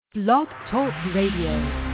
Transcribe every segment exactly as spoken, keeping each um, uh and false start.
Blog Talk Radio.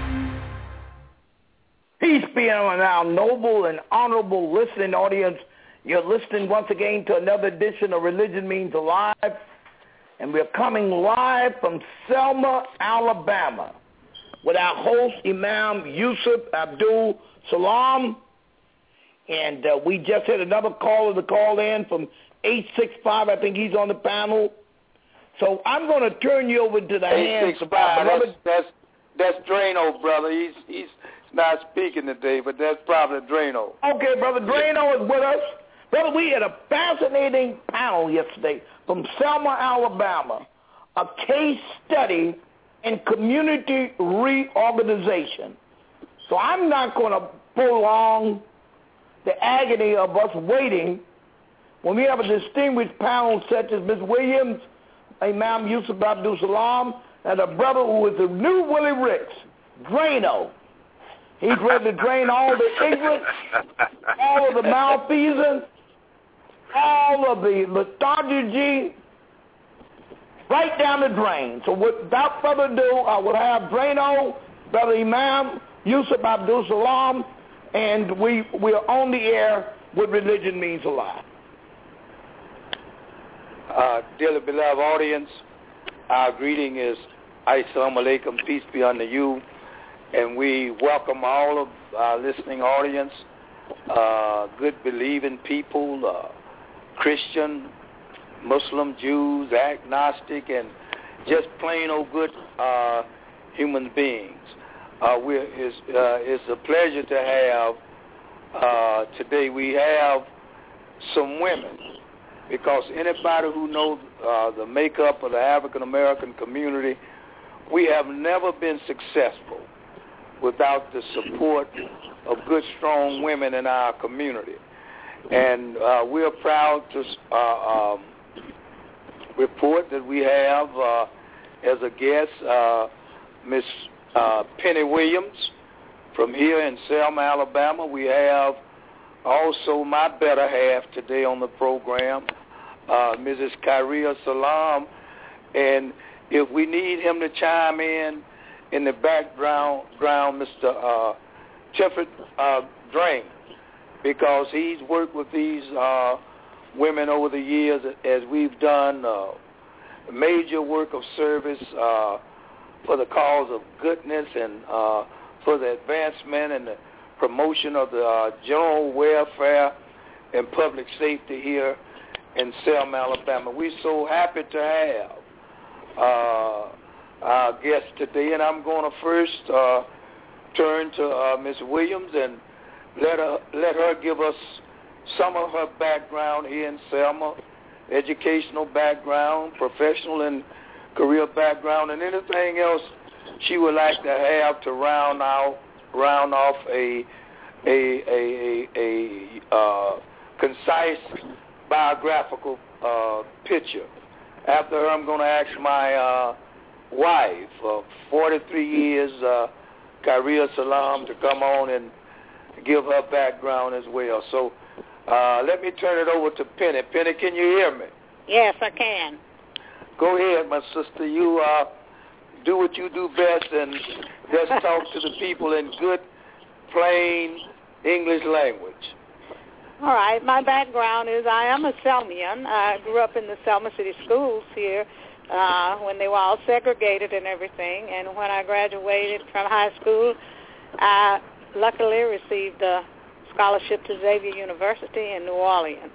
Peace be on our noble and honorable listening audience. You're listening once again to another edition of Religion Means Alive, and we're coming live from Selma, Alabama, with our host, Imam Yusuf Abdul Salam, and uh, we just had another caller to call in from eight six five. I think he's on the panel. So I'm going to turn you over to the hands of our beloved. That's, that's, that's Drano, brother. He's he's not speaking today, but that's probably Drano. Okay, Brother Drano is with us. Brother, we had a fascinating panel yesterday from Selma, Alabama, a case study in community reorganization. So I'm not going to prolong the agony of us waiting when we have a distinguished panel such as Miz Williams, Imam Yusuf Abdul Salam, and a brother who is the new Willie Ricks, Drano. He's ready to drain all the ignorance, all of the malfeasance, all of the lethargy, right down the drain. So without further ado, I will have Drano, Brother Imam Yusuf Abdul Salam, and we, we are on the air with Religion Means Alive. Uh, dearly beloved audience, our greeting is Assalamu alaikum, peace be unto you, and we welcome all of our listening audience, uh, good believing people, uh, Christian, Muslim, Jews, agnostic, and just plain old good uh, human beings. Uh, we're, it's, uh, it's a pleasure to have, uh, today we have some women, because anybody who knows uh, the makeup of the African-American community, we have never been successful without the support of good, strong women in our community. And uh, we're proud to uh, um, report that we have uh, as a guest uh, Miss uh, Penny Williams from here in Selma, Alabama. We have also my better half today on the program, uh, Missus Kyria Salam, and if we need him to chime in in the background, ground, Mister Uh, Tifford uh, Drain, because he's worked with these uh, women over the years as we've done uh, major work of service uh, for the cause of goodness and uh, for the advancement and the promotion of the uh, general welfare and public safety here in Selma, Alabama. We're so happy to have uh, our guest today, and I'm going to first uh, turn to uh, Miz Williams and let her let her give us some of her background here in Selma, educational background, professional and career background, and anything else she would like to have to round out round off a a a a, a uh, concise biographical uh, picture. After her, I'm going to ask my uh, wife of forty-three years, uh, Kyria Salam, to come on and give her background as well. So uh, let me turn it over to Penny. Penny, can you hear me? Yes, I can. Go ahead, my sister. You uh, do what you do best and just talk to the people in good, plain English language. All right. My background is I am a Selmian. I grew up in the Selma City schools here uh, when they were all segregated and everything. And when I graduated from high school, I luckily received a scholarship to Xavier University in New Orleans.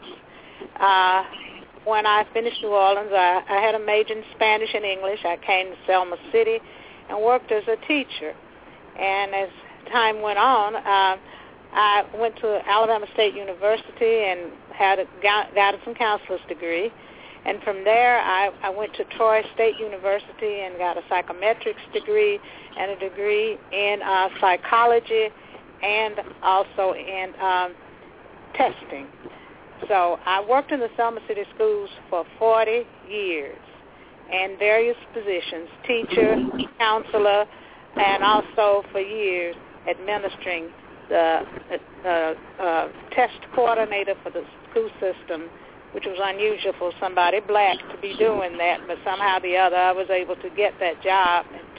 Uh, when I finished New Orleans, I, I had a major in Spanish and English. I came to Selma City and worked as a teacher. And as time went on, uh, I went to Alabama State University and had a guidance and counselor's degree. And from there, I, I went to Troy State University and got a psychometrics degree and a degree in uh, psychology and also in um, testing. So I worked in the Selma City schools for forty years in various positions, teacher, counselor, and also for years administering the uh, uh, test coordinator for the school system, which was unusual for somebody black to be doing that, but somehow or the other I was able to get that job and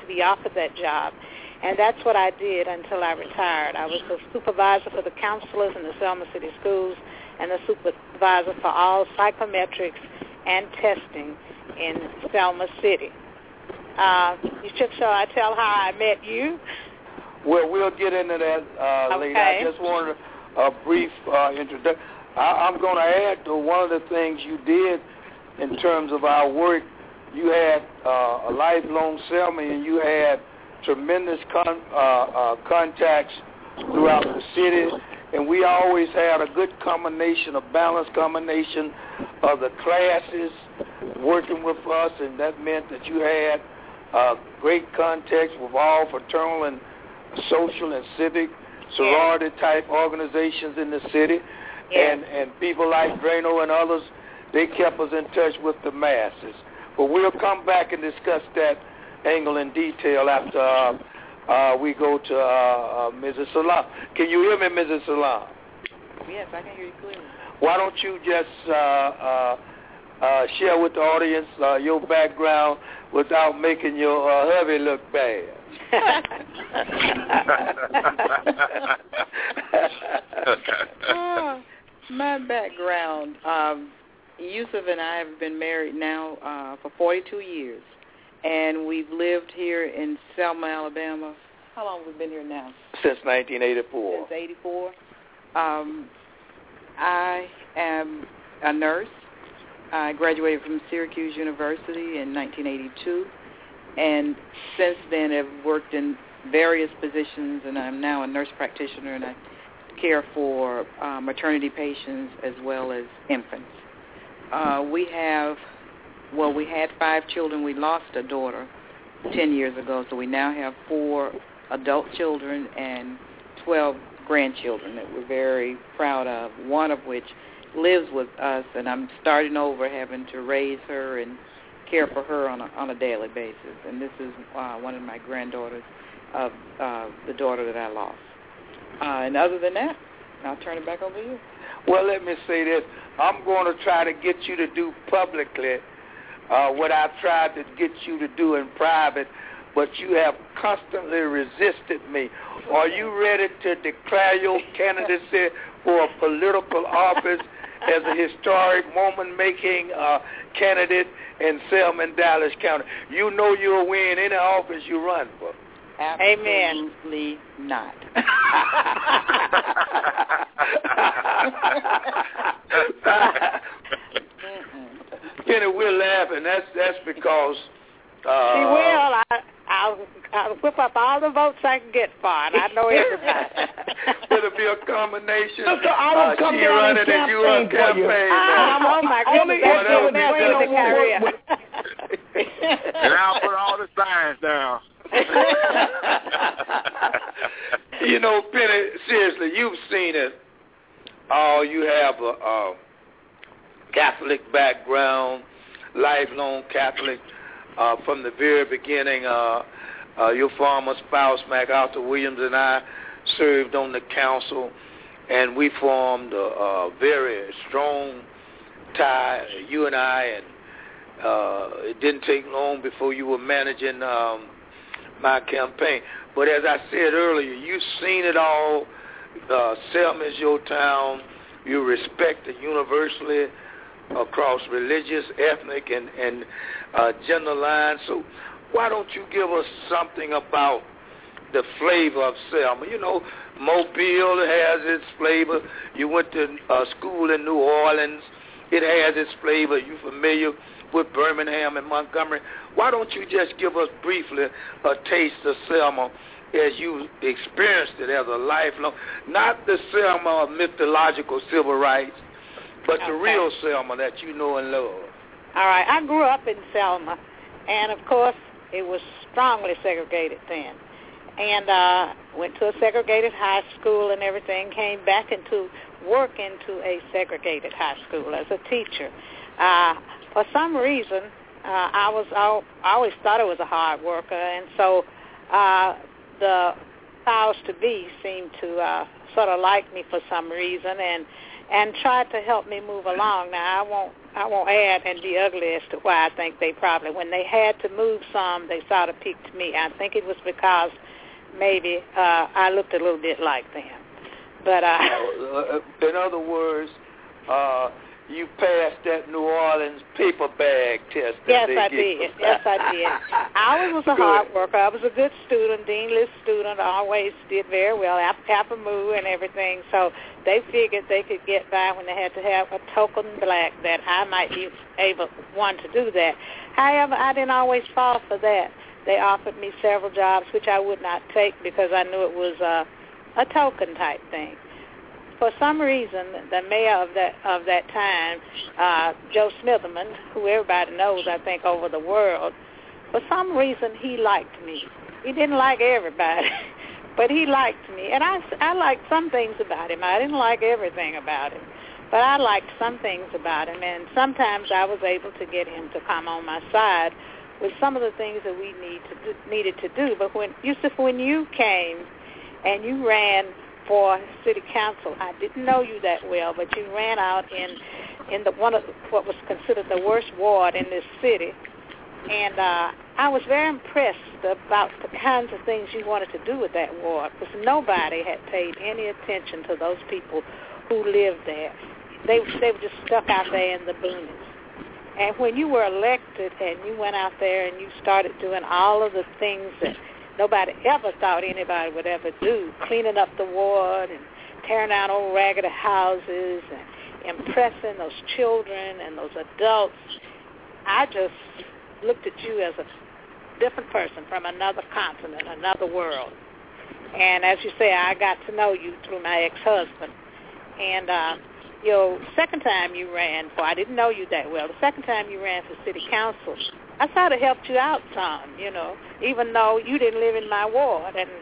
to be offered that job. And that's what I did until I retired. I was the supervisor for the counselors in the Selma City Schools and the supervisor for all psychometrics and testing in Selma City. Uh, you should shall I tell how I met you? Well, we'll get into that uh, okay. later. I just wanted a brief uh, introduction. I'm going to add to one of the things you did in terms of our work. You had uh, a lifelong Selmian, and you had tremendous con- uh, uh, contacts throughout the city, and we always had a good combination, a balanced combination of the classes working with us, and that meant that you had uh, great contacts with all fraternal and social and civic sorority-type organizations in the city, yeah. and, and people like Drano and others, they kept us in touch with the masses. But we'll come back and discuss that angle in detail after uh, uh, we go to uh, uh, Missus Salam. Can you hear me, Missus Salam? Yes, I can hear you clearly. Why don't you just uh, uh, uh, share with the audience uh, your background without making your uh, hubby look bad? uh, my background, um, Yusuf and I have been married now uh, for forty-two years, and we've lived here in Selma, Alabama. How long have we been here now? Since nineteen eighty-four. Since eighty-four. Um, I am a nurse. I graduated from Syracuse University in nineteen eighty-two, and since then have worked in various positions, and I'm now a nurse practitioner, and I care for uh, maternity patients as well as infants. Uh, we have, well, we had five children. We lost a daughter ten years ago, so we now have four adult children and twelve grandchildren that we're very proud of, one of which lives with us, and I'm starting over having to raise her and care for her on a, on a daily basis. And this is uh, one of my granddaughters of uh, the daughter that I lost. Uh, and other than that, I'll turn it back over to you. Well, let me say this. I'm going to try to get you to do publicly uh, what I've tried to get you to do in private, but you have constantly resisted me. Are you ready to declare your candidacy for a political office as a historic moment-making uh, candidate in Selma and Dallas County? You know you'll win any office you run for. Absolutely not. Penny, we're laughing. That's that's because uh, she will. I, I'll, I'll whip up all the votes I can get for it. I know everybody. It'll be a combination. Sister, I will uh, come she down running and and you on campaign for you. campaign. Ah, oh my goodness, that's Well, doing that in the career. And I'll put all the signs down. You know, Penny, seriously, you've seen it. Oh, you have a, a Catholic background, lifelong Catholic. Uh, from the very beginning, uh, uh, your former spouse, MacArthur Williams, and I served on the council, and we formed a, a very strong tie, you and I, and uh, it didn't take long before you were managing um, my campaign. But as I said earlier, you've seen it all. Uh, Selma is your town. You respect it universally across religious, ethnic, and, and uh, gender lines. So why don't you give us something about the flavor of Selma? You know, Mobile has its flavor. You went to uh, school in New Orleans. It has its flavor. You familiar with Birmingham and Montgomery? Why don't you just give us briefly a taste of Selma as you experienced it as a lifelong, not the Selma of mythological civil rights, but the okay. real Selma that you know and love. All right. I grew up in Selma, and, of course, it was strongly segregated then. And uh, went to a segregated high school and everything, came back into work into a segregated high school as a teacher. Uh, for some reason, uh, I was I always thought I was a hard worker, and so uh, the powers to be seemed to uh, sort of like me for some reason, and and tried to help me move along. Now, I won't I won't add and be ugly as to why I think they probably, when they had to move some, they sort of picked me. I think it was because maybe uh, I looked a little bit like them. But uh, in other words, uh, you passed that New Orleans paper bag test. Yes, I did. Yes, I did. I was a hard worker. I was a good student, dean list student. I always did very well, Apple Moo and everything. So they figured they could get by when they had to have a token black that I might be able one to do that. However, I didn't always fall for that. They offered me several jobs, which I would not take because I knew it was a, a token type thing. For some reason, the mayor of that of that time, uh, Joe Smitherman, who everybody knows, I think, over the world, for some reason he liked me. He didn't like everybody, but he liked me. And I, I liked some things about him. I didn't like everything about him, but I liked some things about him. And sometimes I was able to get him to come on my side with some of the things that we need to do, needed to do. But when Yusuf, when you came and you ran for city council, I didn't know you that well, but you ran out in in the one of the, what was considered the worst ward in this city, and uh, I was very impressed about the kinds of things you wanted to do with that ward, because nobody had paid any attention to those people who lived there. They they were just stuck out there in the boonies. And when you were elected and you went out there and you started doing all of the things that nobody ever thought anybody would ever do, cleaning up the ward and tearing down old raggedy houses and impressing those children and those adults, I just looked at you as a different person from another continent, another world. And as you say, I got to know you through my ex-husband. And uh, your second time you ran for, I didn't know you that well, the second time you ran for city council, I sort of helped you out some, you know, even though you didn't live in my ward. And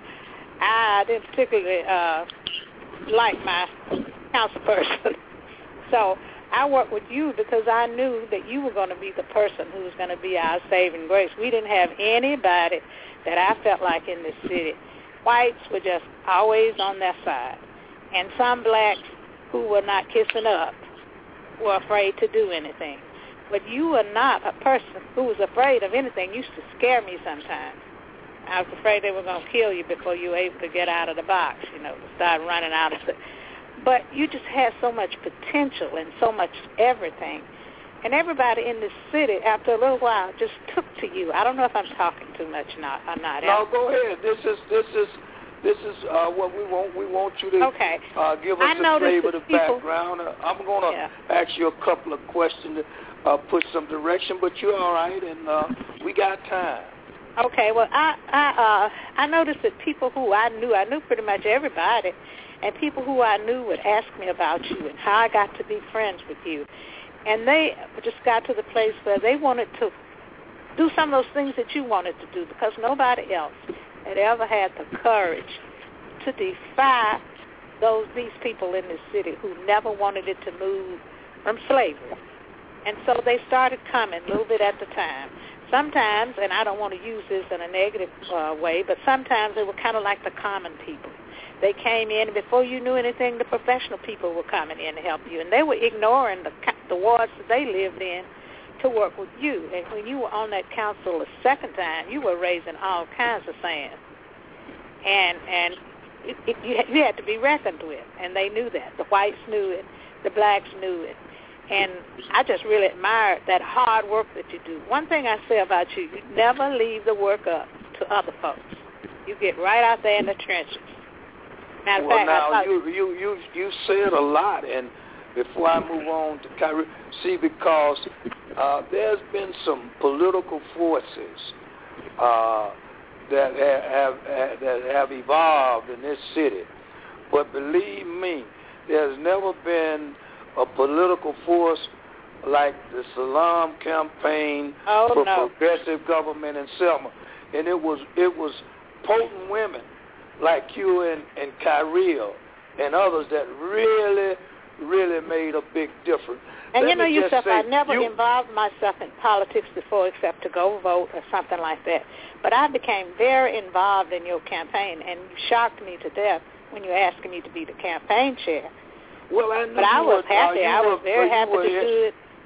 I didn't particularly uh, like my council person. So I worked with you because I knew that you were going to be the person who was going to be our saving grace. We didn't have anybody that I felt like in this city. Whites were just always on their side. And some blacks who were not kissing up were afraid to do anything. But you were not a person who was afraid of anything. You used to scare me sometimes. I was afraid they were going to kill you before you were able to get out of the box, you know, to start running out of the... But you just had so much potential and so much everything. And everybody in this city, after a little while, just took to you. I don't know if I'm talking too much not, or not. No, go ahead. This is this is this is uh, what we want. We want you to okay. uh, give us I the flavor, the people, background. Uh, I'm going to yeah. ask you a couple of questions to uh, put some direction, but you're all right, and uh, we got time. Okay. Well, I I uh, I noticed that people who I knew, I knew pretty much everybody. And people who I knew would ask me about you and how I got to be friends with you. And they just got to the place where they wanted to do some of those things that you wanted to do because nobody else had ever had the courage to defy those these people in this city who never wanted it to move from slavery. And so they started coming a little bit at the time. Sometimes, and I don't want to use this in a negative uh, way, but sometimes they were kind of like the common people. They came in, and before you knew anything, the professional people were coming in to help you. And they were ignoring the the wards that they lived in to work with you. And when you were on that council a second time, you were raising all kinds of sand. And and it, it, you, you had to be reckoned with, and they knew that. The whites knew it. The blacks knew it. And I just really admired that hard work that you do. One thing I say about you, you never leave the work up to other folks. You get right out there in the trenches. Matter well, fact, now, you, you, you, you said a lot, and before I move on to Kyrie, see, because uh, there's been some political forces uh, that have, have, that have evolved in this city, but believe me, there's never been a political force like the Salam campaign oh, for no. progressive government in Selma, and it was it was potent women like you and, and Kyrie and others that really, really made a big difference. And Let you know, Yusuf, say, I never you, involved myself in politics before except to go vote or something like that. But I became very involved in your campaign, and you shocked me to death when you asked me to be the campaign chair. Well, I knew but I was were, happy. uh, I was were, very you happy were, to do it.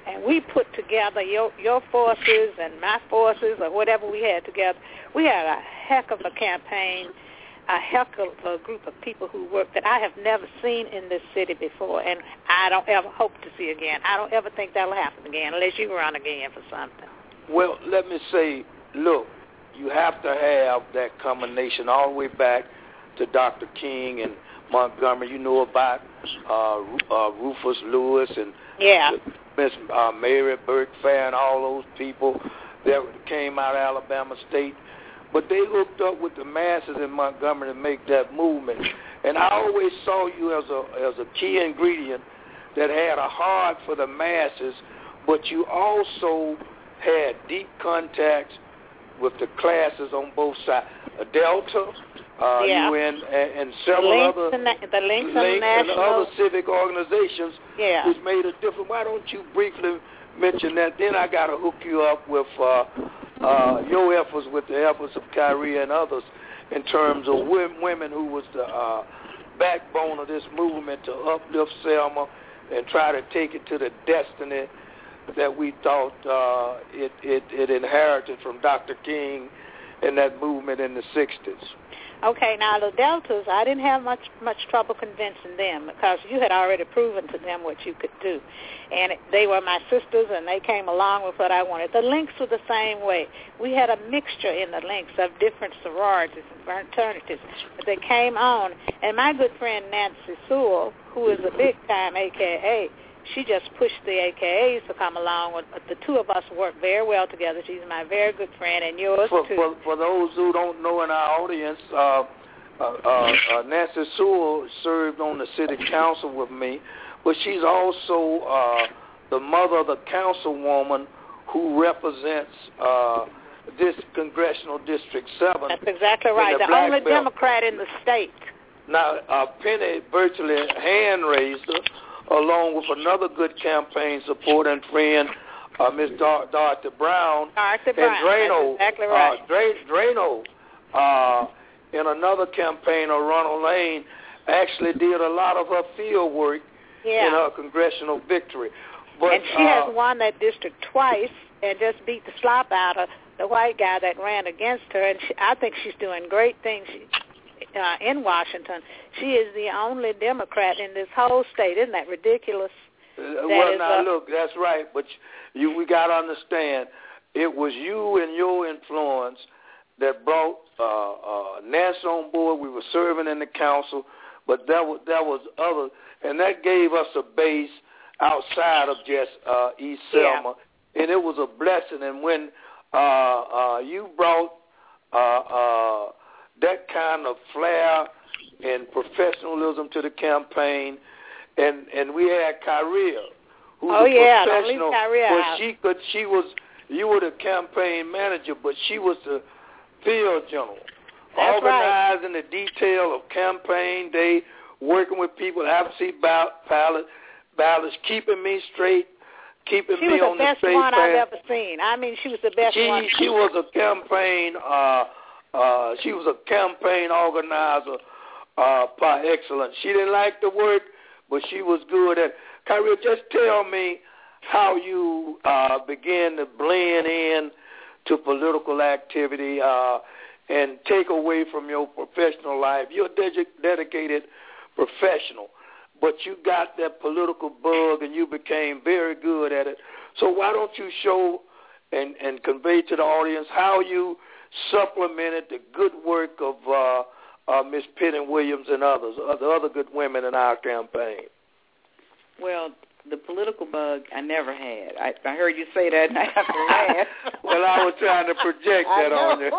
and we put together your your forces and my forces or whatever we had together. We had a heck of a campaign, a heck of a group of people who worked that I have never seen in this city before, and I don't ever hope to see again. I don't ever think that'll happen again unless you run again for something. Well, let me say, look, you have to have that combination all the way back to Doctor King and Montgomery. You know about uh, uh, Rufus Lewis and yeah. Miss uh, Mary Burke Fair and all those people that came out of Alabama State. But they hooked up with the masses in Montgomery to make that movement. And I always saw you as a as a key ingredient that had a heart for the masses, but you also had deep contacts with the classes on both sides. Delta, uh, yeah. U N, and, and several the other and the, the links links and, and other civic organizations yeah. which made a difference. Why don't you briefly mention that? Then I got to hook you up with uh, uh, your efforts with the efforts of Kyrie and others in terms of women who was the uh, backbone of this movement to uplift Selma and try to take it to the destiny that we thought uh, it, it, it inherited from Doctor King and that movement in the sixties. Okay, now the Deltas, I didn't have much much trouble convincing them because you had already proven to them what you could do. And they were my sisters, and they came along with what I wanted. The Links were the same way. We had a mixture in the Links of different sororities and fraternities, but they came on. And my good friend Nancy Sewell, who is a big-time A K A, she just pushed the A K As to come along. With, the two of us work very well together. She's my very good friend, and yours for, too. For, for those who don't know in our audience, uh, uh, uh, uh, Nancy Sewell served on the city council with me, but she's also uh, the mother of the councilwoman who represents uh, this congressional district seven. That's exactly right. The, the only belt. Democrat in the state. Now, uh, Penny virtually hand raised her, along with another good campaign support and friend, uh, Miss Dar- Dorothy Brown. Dorothy and Brown, Drano, that's exactly right. Uh, Dra- Drano, uh, in another campaign of Ronald Lane, actually did a lot of her field work yeah. in her congressional victory. But, and she uh, has won that district twice and just beat the slop out of the white guy that ran against her. And she, I think she's doing great things. She, Uh, in Washington, she is the only Democrat in this whole state. Isn't that ridiculous? Uh, that well, is, now uh, look, that's right. But you, we got to understand, it was you and your influence that brought uh, uh, Nancy on board. We were serving in the council, but that was that was other, and that gave us a base outside of just uh, East Selma, yeah. and it was a blessing. And when uh, uh, you brought uh, uh, that kind of flair and professionalism to the campaign, and and we had Kyria, who was oh, a yeah, professional, Kyria but out. she could she was you were the campaign manager, but she was the field general, That's organizing right. the detail of campaign day, working with people, absentee ballot, ballots, keeping me straight, keeping she me on the the straight path. She was the best one I've ever seen. I mean, she was the best she, one. She was a campaign. Uh, Uh, she was a campaign organizer uh, par excellence. She didn't like the work, but she was good at it. Kyrie, just tell me how you uh, began to blend in to political activity uh, and take away from your professional life. You're a de- dedicated professional, but you got that political bug and you became very good at it. So why don't you show and, and convey to the audience how you supplemented the good work of uh, uh, Miss Penny Williams and others, uh, the other good women in our campaign? Well, the political bug I never had. I, I heard you say that, and I have to laugh. Well, I was trying to project that on you.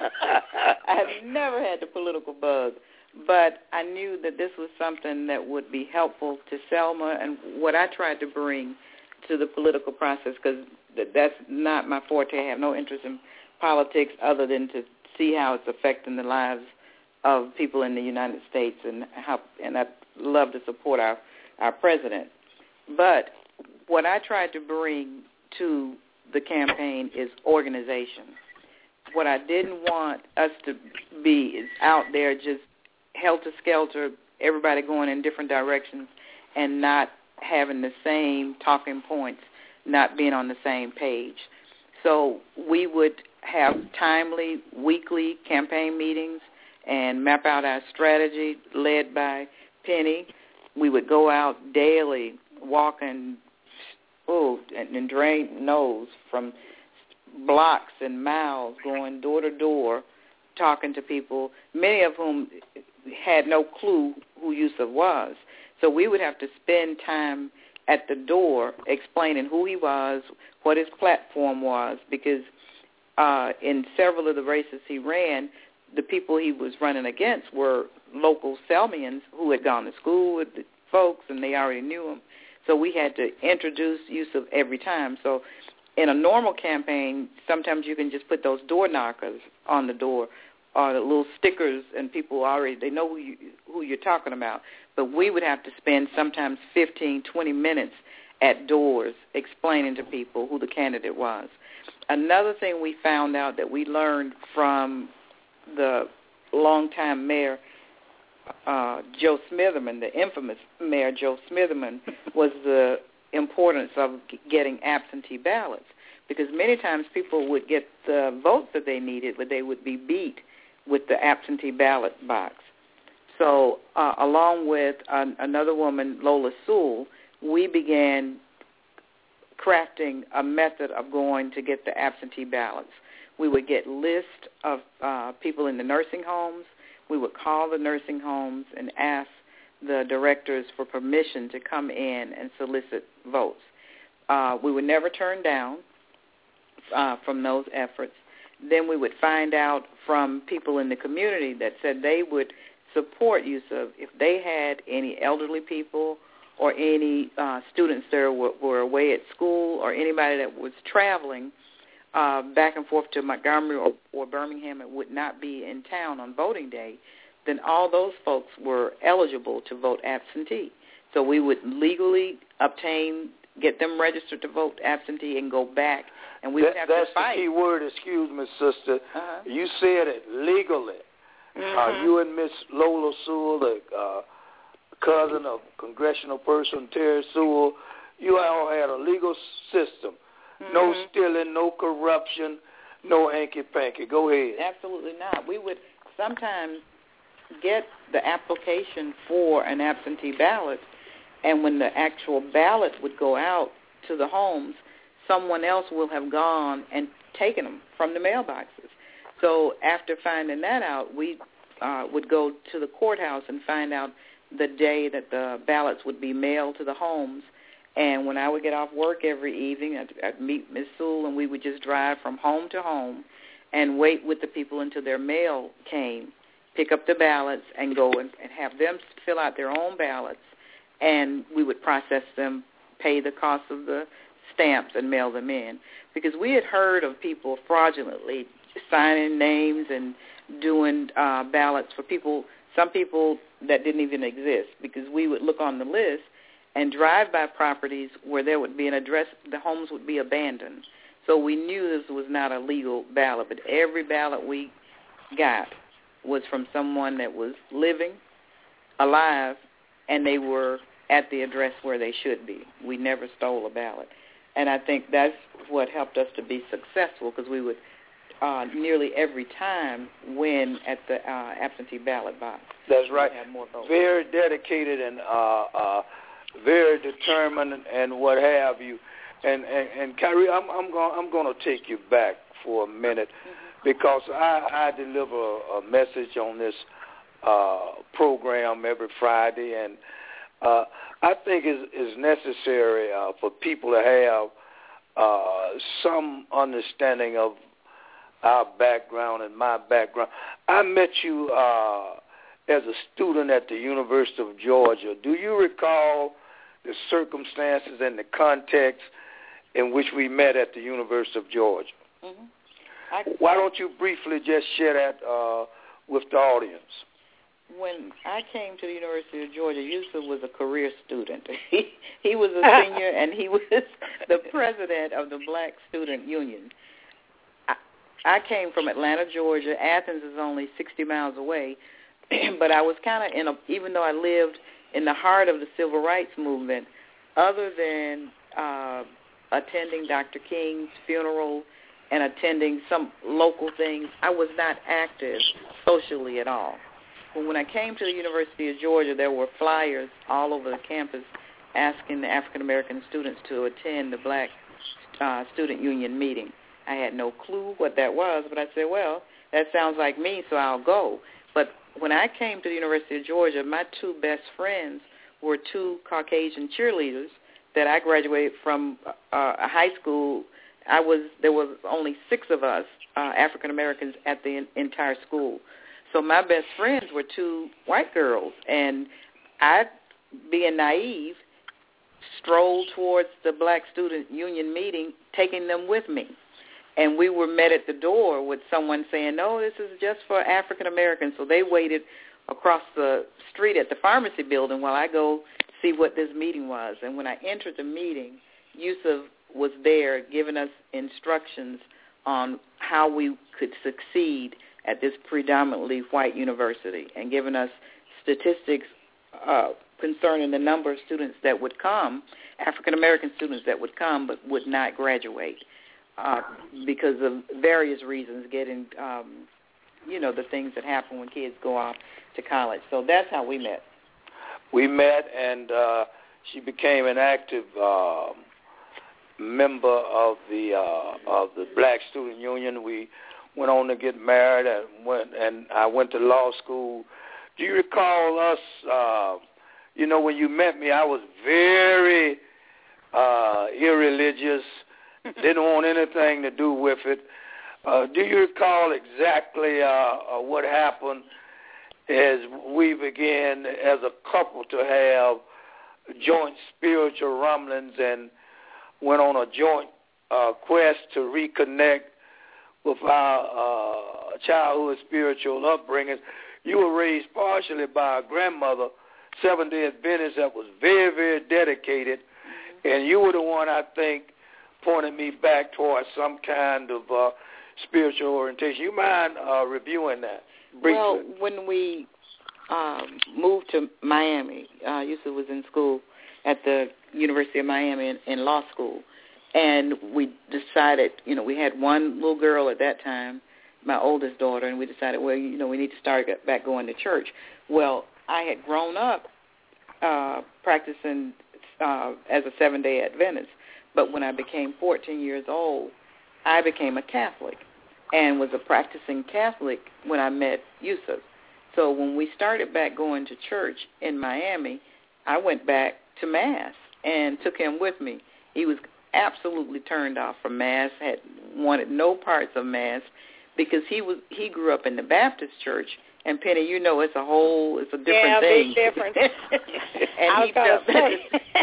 I have never had the political bug, but I knew that this was something that would be helpful to Selma and what I tried to bring to the political process, because that's not my forte. I have no interest in politics other than to see how it's affecting the lives of people in the United States, and how, and I love to support our, our president. But what I tried to bring to the campaign is organization. What I didn't want us to be is out there just helter-skelter, everybody going in different directions and not having the same talking points not being on the same page. So we would have timely weekly campaign meetings and map out our strategy led by Penny. We would go out daily, walking, oh, and, and drain nose from blocks and miles, going door to door, talking to people, many of whom had no clue who Yusuf was. So we would have to spend time at the door explaining who he was, what his platform was, because uh, in several of the races he ran, the people he was running against were local Selmians who had gone to school with the folks, and they already knew him. So we had to introduce Yusuf every time. So in a normal campaign, sometimes you can just put those door knockers on the door or the little stickers, and people already, they know who, you, who you're talking about. But we would have to spend sometimes fifteen, twenty minutes at doors explaining to people who the candidate was. Another thing we found out that we learned from the longtime mayor, uh, Joe Smitherman, the infamous mayor Joe Smitherman, was the importance of getting absentee ballots, because many times people would get the votes that they needed, but they would be beat with the absentee ballot box. So uh, along with uh, another woman, Lola Sewell, we began crafting a method of going to get the absentee ballots. We would get lists of uh, people in the nursing homes. We would call the nursing homes and ask the directors for permission to come in and solicit votes. Uh, we would never turn down uh, from those efforts. Then we would find out from people in the community that said they would support Yusuf if they had any elderly people or any uh, students that were, were away at school or anybody that was traveling uh, back and forth to Montgomery or, or Birmingham and would not be in town on voting day, then all those folks were eligible to vote absentee. So we would legally obtain, get them registered to vote absentee and go back, and we would that, have to fight. That's the key word, excuse me, sister. Uh-huh. You said it, legally. Mm-hmm. Uh, you and Miss Lola Sewell, the uh, cousin of congressional person Terry Sewell, you all had a legal system. Mm-hmm. No stealing, no corruption, no hanky-panky. Go ahead. Absolutely not. We would sometimes get the application for an absentee ballot, and when the actual ballot would go out to the homes, someone else will have gone and taken them from the mailboxes. So after finding that out, we uh, would go to the courthouse and find out the day that the ballots would be mailed to the homes. And when I would get off work every evening, I'd, I'd meet Miz Sewell, and we would just drive from home to home and wait with the people until their mail came, pick up the ballots, and go and, and have them fill out their own ballots, and we would process them, pay the cost of the stamps, and mail them in. Because we had heard of people fraudulently signing names and doing uh, ballots for people, some people that didn't even exist, because we would look on the list and drive by properties where there would be an address, the homes would be abandoned. So we knew this was not a legal ballot, but every ballot we got was from someone that was living, alive, and they were at the address where they should be. We never stole a ballot. And I think that's what helped us to be successful, because we would uh, nearly every time win at the uh, absentee ballot box. That's right. Have more votes. Very dedicated and uh, uh, very determined and what have you. And and, and Kyrie, I'm I'm going I'm going to take you back for a minute, mm-hmm. because I, I deliver a, a message on this uh, program every Friday, and uh, I think it's, it's necessary uh, for people to have uh, some understanding of our background and my background. I met you uh, as a student at the University of Georgia. Do you recall the circumstances and the context in which we met at the University of Georgia? Mm-hmm. I, Why don't you briefly just share that uh, with the audience? When I came to the University of Georgia, Yusuf was a career student. He, he was a senior, and he was the president of the Black Student Union. I, I came from Atlanta, Georgia. Athens is only sixty miles away, but I was kind of in a, even though I lived in the heart of the civil rights movement, other than uh, attending Doctor King's funeral and attending some local things. I was not active socially at all. But when I came to the University of Georgia, there were flyers all over the campus asking the African-American students to attend the Black uh, Student Union meeting. I had no clue what that was, but I said, well, that sounds like me, so I'll go. But when I came to the University of Georgia, my two best friends were two Caucasian cheerleaders that I graduated from uh, a high school. I was there was only six of us, uh, African Americans, at the in, entire school. So my best friends were two white girls, and I, being naive, strolled towards the Black Student Union meeting, taking them with me. And we were met at the door with someone saying, no, this is just for African Americans. So they waited across the street at the pharmacy building while I go see what this meeting was. And when I entered the meeting, Yusuf was there giving us instructions on how we could succeed at this predominantly white university and giving us statistics uh, concerning the number of students that would come, African-American students that would come but would not graduate uh, because of various reasons, getting, um, you know, the things that happen when kids go off to college. So that's how we met. We met, and uh, she became an active uh, member of the uh, of the Black Student Union. We went on to get married, and went and I went to law school. Do you recall us? Uh, you know, when you met me, I was very uh, irreligious. Didn't want anything to do with it. Uh, do you recall exactly uh, uh, what happened as we began as a couple to have joint spiritual rumblings and went on a joint uh, quest to reconnect with our uh, childhood spiritual upbringings? You were raised partially by a grandmother, Seventh-day Adventist, that was very, very dedicated, and you were the one, I think, pointed me back towards some kind of uh, spiritual orientation. You mind uh, reviewing that briefly? Well, when we um, moved to Miami, uh, Yusuf was in school at the University of Miami in, in law school, and we decided, you know, we had one little girl at that time, my oldest daughter, and we decided, well, you know, we need to start back going to church. Well, I had grown up uh, practicing uh, as a Seventh-day Adventist, but when I became fourteen years old, I became a Catholic and was a practicing Catholic when I met Yusuf. So when we started back going to church in Miami, I went back to Mass and took him with me. He was absolutely turned off from Mass, had wanted no parts of Mass, because he was he grew up in the Baptist church. And Penny, you know, it's a whole, it's a different yeah, thing. Yeah, big difference. And I was he going felt to say.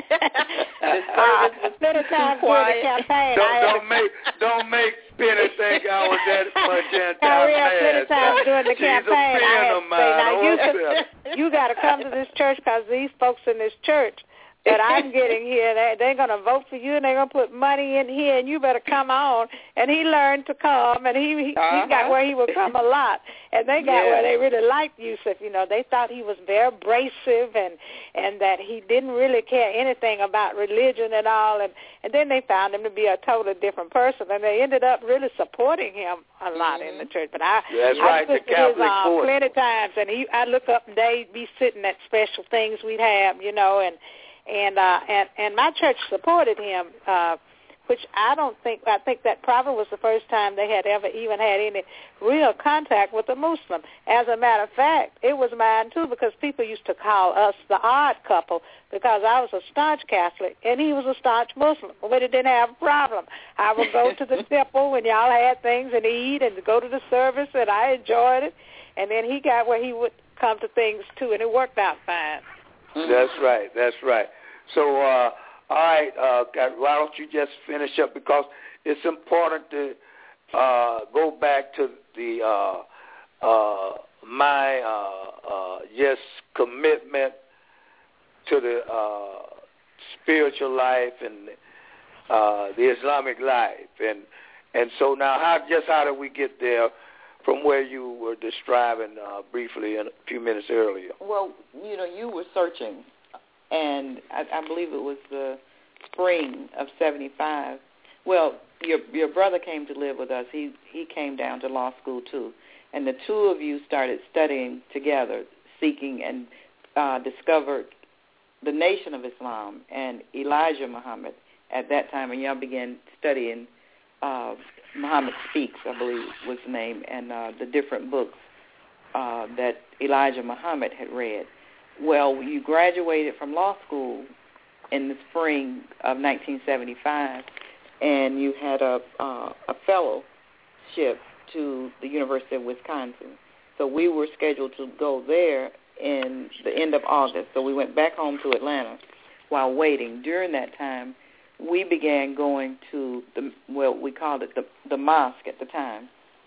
the service was too time quiet. The campaign. Don't, don't make don't make Penny think I was that much anti-mass. We had plenty of times during the She's campaign. a friend of mine. Now, you, Oh, you got to come to this church because these folks in this church that I'm getting here, they, they're going to vote for you and they're going to put money in here and you better come on. And he learned to come, and he he, uh-huh. he got where he would come a lot. And they got yeah. where they really liked Yusuf. You know, they thought he was very abrasive and, and that he didn't really care anything about religion at all. And, and then they found him to be a totally different person, and they ended up really supporting him a lot mm-hmm. in the church. But I, That's I right, the listened to Catholic his um, force. plenty times, and he, I look up and they'd be sitting at special things we'd have, you know, and And uh, and and my church supported him, uh, which I don't think I think that probably was the first time they had ever even had any real contact with a Muslim. As a matter of fact, it was mine too, because people used to call us the odd couple because I was a staunch Catholic and he was a staunch Muslim. But it didn't have a problem. I would go to the temple when y'all had things and eat and go to the service, and I enjoyed it. And then he got where he would come to things too, and it worked out fine. That's right. That's right. So, uh, all right, uh, why don't you just finish up, because it's important to uh, go back to the uh, uh, my uh, uh, just commitment to the uh, spiritual life and uh, the Islamic life, and and so now, how just how did we get there from where you were describing uh, briefly in a few minutes earlier? Well, you know, you were searching, and I, I believe it was the spring of seventy-five, well, your your brother came to live with us. He he came down to law school too, and the two of you started studying together, seeking and uh, discovered the Nation of Islam and Elijah Muhammad at that time, and y'all began studying uh, Muhammad Speaks, I believe was the name, and uh, the different books uh, that Elijah Muhammad had read. Well, you graduated from law school in the spring of nineteen seventy-five, and you had a uh, a fellowship to the University of Wisconsin. So we were scheduled to go there in the end of August. So we went back home to Atlanta while waiting. During that time, we began going to the, well, we called it the, the mosque at the time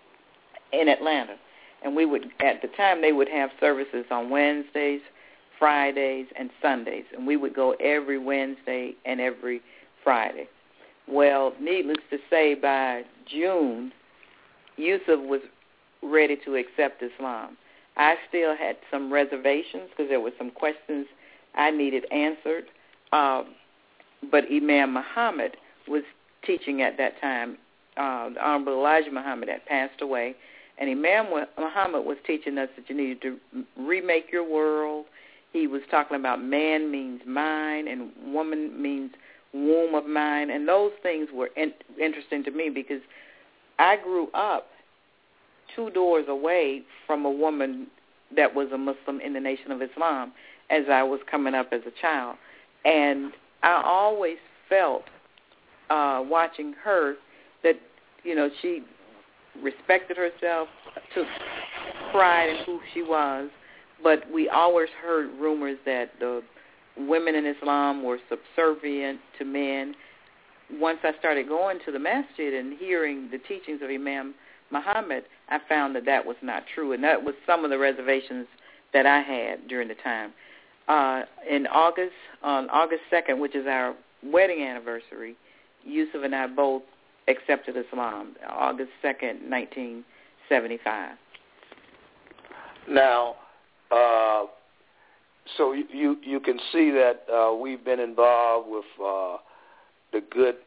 in Atlanta. And we would, at the time, they would have services on Wednesdays, Fridays, and Sundays. And we would go every Wednesday and every Friday. Well, needless to say, by June, Yusuf was ready to accept Islam. I still had some reservations because there were some questions I needed answered. Um, but Imam Muhammad was teaching at that time. Uh, the Honorable Elijah Muhammad had passed away. And Imam Muhammad was teaching us that you needed to remake your world. He was talking about man means mind and woman means womb of mine. And those things were in- interesting to me because I grew up two doors away from a woman that was a Muslim in the Nation of Islam as I was coming up as a child. And I always felt, uh, watching her, that, you know, she respected herself, took pride in who she was, but we always heard rumors that the women in Islam were subservient to men. Once I started going to the masjid and hearing the teachings of Imam Muhammad, I found that that was not true, and that was some of the reservations that I had during the time. Uh, in August, on August second, which is our wedding anniversary, Yusuf and I both accepted Islam, August second, nineteen seventy-five. Now, uh, so you you can see that uh, we've been involved with uh, the good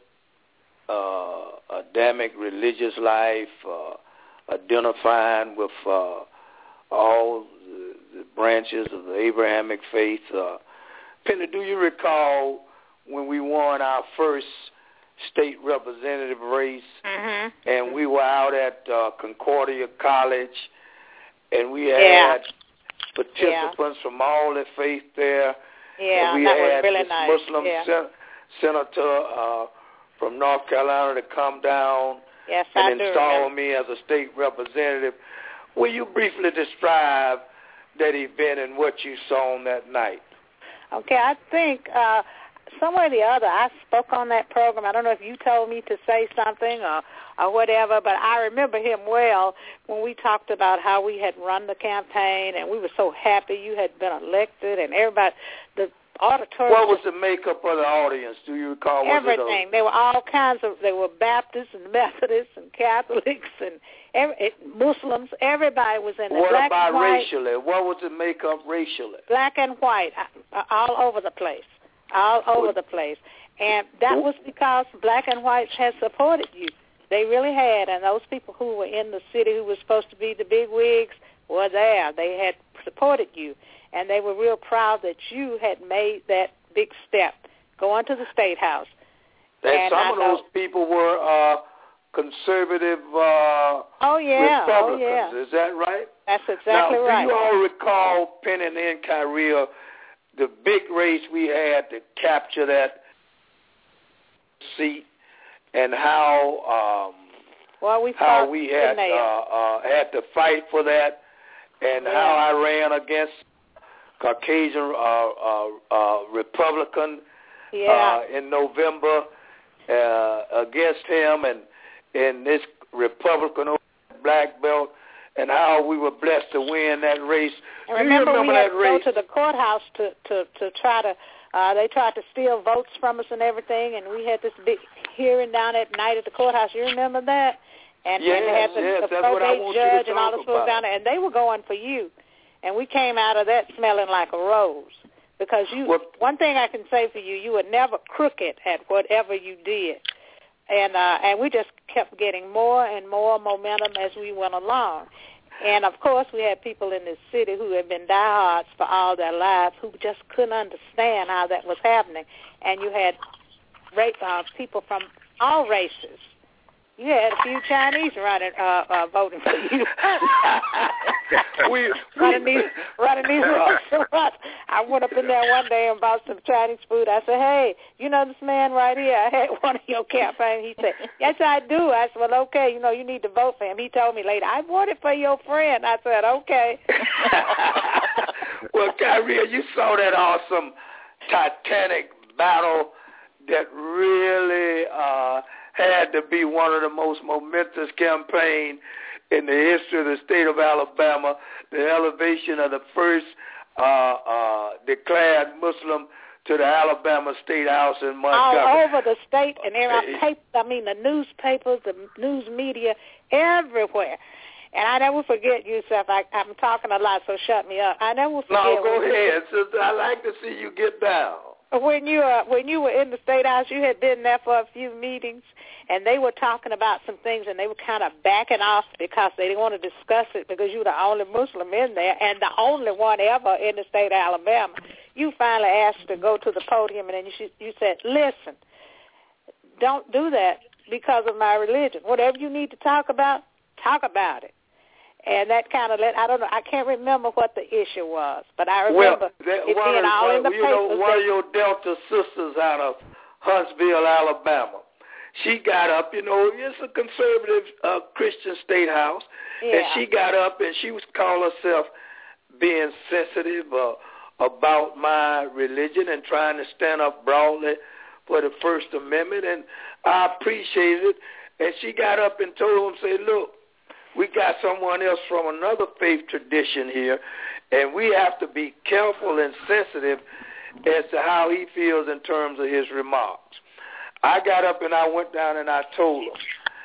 uh, Adamic religious life, uh, identifying with uh, all the, the branches of the Abrahamic faith. Uh, Penny, do you recall when we won our first state representative race, mm-hmm. and we were out at uh, Concordia College, and we had yeah. participants yeah. from all the faith there. Yeah, and we that had was really this nice. Muslim yeah. sen- senator uh, from North Carolina to come down yes, and I install me as a state representative. Will you briefly describe that event and what you saw on that night? Okay, I think uh, somewhere or the other I spoke on that program. I don't know if you told me to say something or, or whatever, but I remember him well when we talked about how we had run the campaign and we were so happy you had been elected and everybody, the auditorium. What was the makeup of the audience? Do you recall? Was everything. It a, they were all kinds of, they were Baptists and Methodists and Catholics and every, it, Muslims. Everybody was in there. What Black about and white, racially? What was the makeup racially? Black and white, uh, all over the place. All over the place. And that was because black and whites had supported you. They really had. And those people who were in the city who were supposed to be the big wigs were there. They had supported you. And they were real proud that you had made that big step, going to the State House. And, and some I of know, those people were uh, conservative uh, oh, yeah. Republicans. Oh, yeah. Is that right? That's exactly now, right. Do you all recall, Penny and Kyria, the big race we had to capture that seat, and how um, well, we how we had uh, uh, had to fight for that, and yeah. how I ran against Caucasian uh, uh, uh, Republican yeah. uh, in November uh, against him, and and this Republican black belt, and how we were blessed to win that race. And Do remember, you remember we had that to race? go to the courthouse to, to, to try to, uh, they tried to steal votes from us and everything, and we had this big hearing down at night at the courthouse. You remember that? And, yes, and they had the, yes, the that's what I probate want judge you to and all talk those folks about. down there, and they were going for you. And we came out of that smelling like a rose. because you. Well, one thing I can say for you, you were never crooked at whatever you did, and uh, and we just kept getting more and more momentum as we went along. And, of course, we had people in this city who had been diehards for all their lives who just couldn't understand how that was happening. And you had uh, people from all races. You had a few Chinese running, uh, uh, voting for you. we, running these, running these restaurants. I went up in there one day and bought some Chinese food. I said, hey, you know this man right here? I had one of your campaign. He said, yes, I do. I said, well, okay, you know, you need to vote for him. He told me later, I voted for your friend. I said, okay. Well, Kyrie, you saw that awesome Titanic battle that really uh, had to be one of the most momentous campaigns in the history of the state of Alabama, the elevation of the first uh, uh, declared Muslim to the Alabama State House in Montgomery. All over the state, and there are papers, I mean, the newspapers, the news media, everywhere. And I never forget, Yusuf, I, I'm talking a lot, so shut me up. I never forget. No, go ahead, sister. I like to see you get down. When you uh, when you were in the State House, you had been there for a few meetings, and they were talking about some things, and they were kind of backing off because they didn't want to discuss it because you were the only Muslim in there and the only one ever in the state of Alabama. You finally asked to go to the podium, and then you, you said, listen, don't do that because of my religion. Whatever you need to talk about, talk about it. And that kind of let, I don't know, I can't remember what the issue was, but I remember well, that, it being of, all one, in the you papers. Know, one of your Delta sisters out of Huntsville, Alabama, she got up, you know, it's a conservative uh, Christian state house, yeah. and she got up and she was calling herself being sensitive uh, about my religion and trying to stand up broadly for the First Amendment, and I appreciated it. And she got up and told them, say, look, we got someone else from another faith tradition here, and we have to be careful and sensitive as to how he feels in terms of his remarks. I got up and I went down and I told him.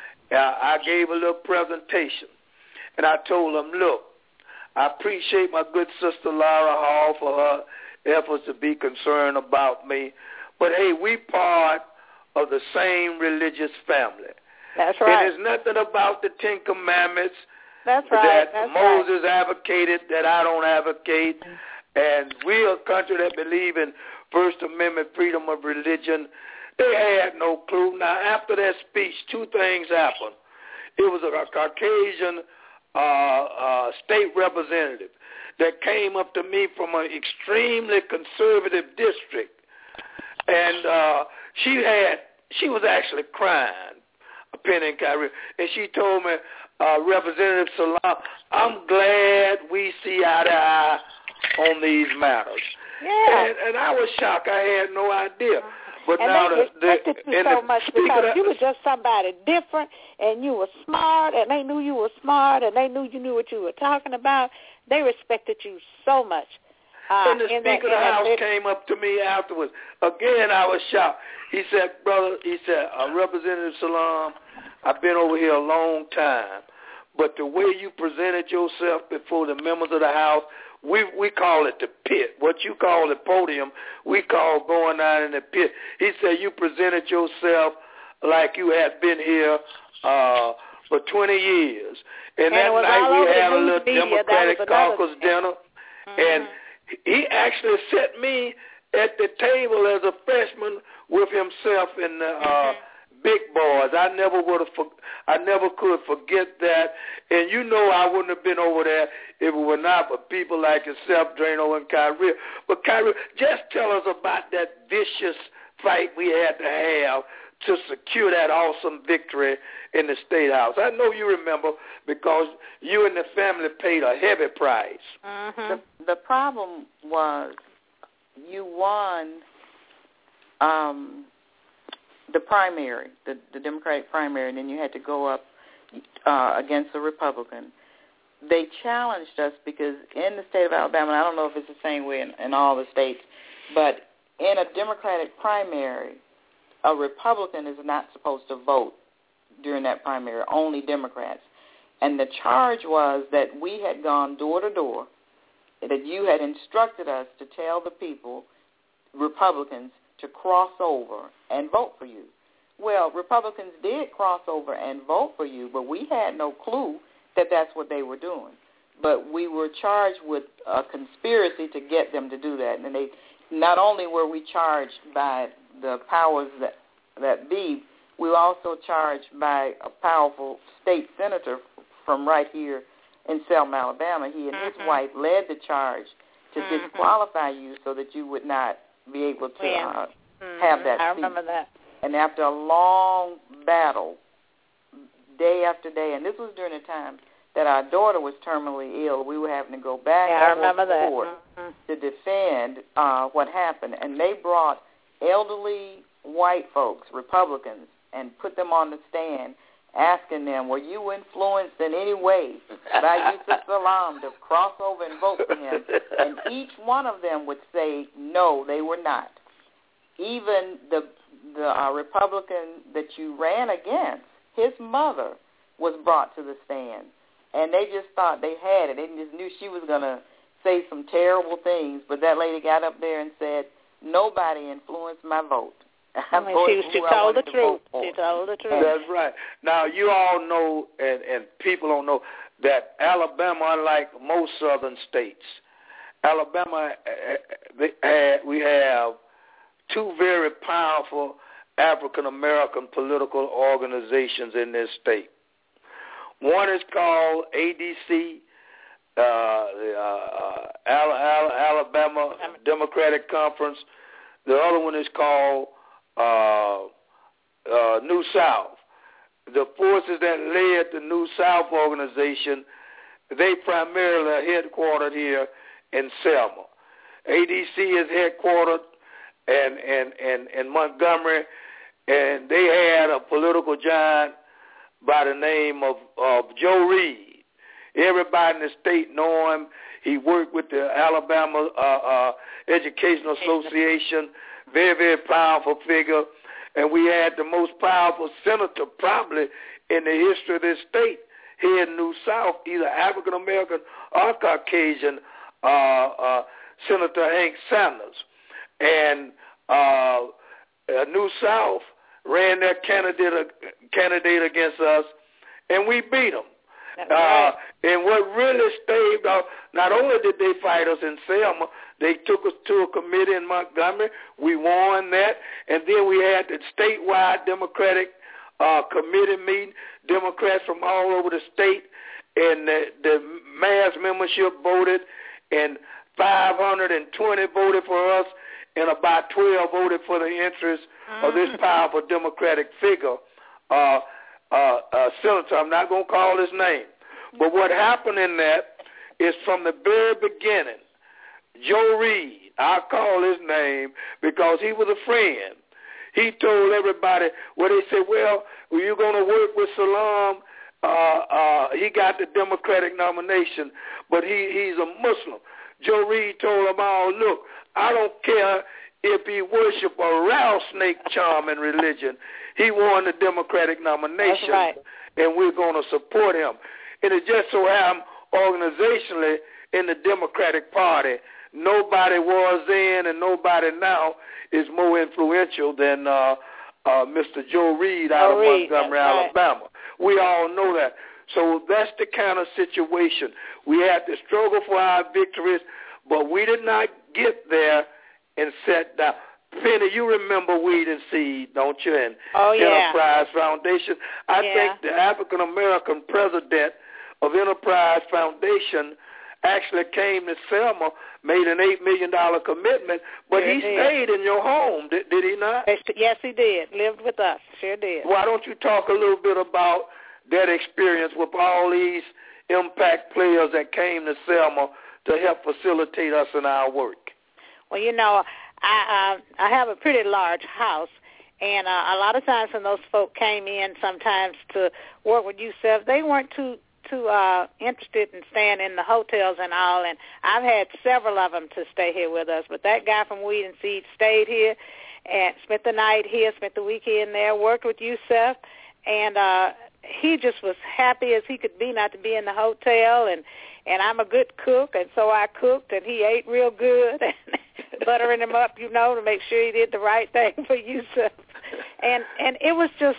I gave a little presentation, and I told him, look, I appreciate my good sister Lara Hall for her efforts to be concerned about me, but, hey, we part of the same religious family. That's right. And there's nothing about the Ten Commandments That's right. that That's Moses right. advocated that I don't advocate. And we're a country that believe in First Amendment freedom of religion. They had no clue. Now, after that speech, two things happened. It was a Caucasian uh, uh, state representative that came up to me from an extremely conservative district. And uh, she had, she was actually crying. Penny and Kyrie, and she told me, uh, Representative Salam, I'm glad we see eye to eye on these matters. Yeah. And, and I was shocked. I had no idea. But and now they the, respected the, you so much because of, you were just somebody different, and you were smart, and they knew you were smart, and they knew you knew what you were talking about. They respected you so much. Uh, and the in Speaker that, of the House that, came up to me afterwards. Again, I was shocked. He said, brother, he said, uh, Representative Salam, I've been over here a long time, but the way you presented yourself before the members of the House, we we call it the pit. What you call the podium, we call going down in the pit. He said you presented yourself like you had been here uh, for twenty years. And, and that night we had a little media, Democratic caucus thing. dinner, mm-hmm. and he actually set me at the table as a freshman with himself and the uh, mm-hmm. big boys. I never would have. For, I never could forget that. And you know, I wouldn't have been over there if it were not for people like yourself, Drano and Kyrie. But Kyrie, just tell us about that vicious fight we had to have to secure that awesome victory in the State House. I know you remember because you and the family paid a heavy price. Mm-hmm. The, the problem was you won um, the primary, the, the Democratic primary, and then you had to go up uh, against a Republican. They challenged us because in the state of Alabama, and I don't know if it's the same way in, in all the states, but in a Democratic primary, a Republican is not supposed to vote during that primary, only Democrats. And the charge was that we had gone door to door that you had instructed us to tell the people, Republicans, to cross over and vote for you. Well, Republicans did cross over and vote for you, but we had no clue that that's what they were doing. But we were charged with a conspiracy to get them to do that. And they, not only were we charged by the powers that, that be, we were also charged by a powerful state senator from right here in Selma, Alabama. He and his mm-hmm. wife led the charge to mm-hmm. disqualify you so that you would not be able to yeah. uh, mm-hmm. have that I seat. remember that. And after a long battle, day after day, and this was during the time that our daughter was terminally ill, we were having to go back yeah, and forth mm-hmm. to defend uh, what happened. And they brought elderly white folks, Republicans, and put them on the stand, asking them, were you influenced in any way by Yusuf Salaam to cross over and vote for him? And each one of them would say, no, they were not. Even the the uh, Republican that you ran against, his mother was brought to the stand. And they just thought they had it. They just knew she was going to say some terrible things. But that lady got up there and said, nobody influenced my vote. I mean, she, she told the truth. She told the truth. That's right. Now, you all know, and, and people don't know, that Alabama, unlike most southern states, Alabama, uh, we have two very powerful African-American political organizations in this state. One is called A D C, uh, the uh, Alabama Democratic Conference. The other one is called uh, uh, New South. The forces that led the New South organization, they primarily are headquartered here in Selma. A D C is headquartered in, in, in, in Montgomery, and they had a political giant by the name of, of Joe Reed. Everybody in the state know him. He worked with the Alabama uh, uh, Educational Association, very, very powerful figure. And we had the most powerful senator probably in the history of this state here in New South, either African-American or Caucasian, uh, uh, Senator Hank Sanders. And uh, uh, New South ran their candidate candidate against us, and we beat them. That's right. Uh, and what really staved off, not only did they fight us in Selma, they took us to a committee in Montgomery. We won that. And then we had the statewide Democratic uh, committee meeting, Democrats from all over the state, and the, the mass membership voted, and five hundred twenty voted for us, and about twelve voted for the interests mm-hmm. of this powerful Democratic figure, uh, uh, uh, senator. I'm not going to call his name. But what happened in that is from the very beginning, Joe Reed, I call his name because he was a friend. He told everybody, well, they said, well, were you going to work with Salaam? Uh, uh, he got the Democratic nomination, but he, he's a Muslim. Joe Reed told them all, look, I don't care if he worship a rattlesnake charming religion. He won the Democratic nomination, right. and we're going to support him. And it just so happened, organizationally, in the Democratic Party, nobody was then and nobody now is more influential than uh, uh, Mister Joe Reed out Joe of Reed, Montgomery, right. Alabama. We all know that. So that's the kind of situation. We had to struggle for our victories, but we did not get there and sit down. Penny, you remember Weed and Seed, don't you? And oh, yeah. Enterprise Foundation. I yeah. think the African-American president of Enterprise Foundation actually came to Selma, made an eight million dollars commitment, but sure he did. stayed in your home, did, did he not? Yes, he did. Lived with us. Sure did. Why don't you talk a little bit about that experience with all these impact players that came to Selma to help facilitate us in our work? Well, you know, I uh, I have a pretty large house, and uh, a lot of times when those folk came in sometimes to work with Yusuf, they weren't too too uh, interested in staying in the hotels and all, and I've had several of them to stay here with us, but that guy from Weed and Seed stayed here and spent the night here, spent the weekend there, worked with Yusuf, and uh, he just was happy as he could be not to be in the hotel, and and I'm a good cook, and so I cooked, and he ate real good, and buttering him up, you know, to make sure he did the right thing for Yusuf. And and it was just,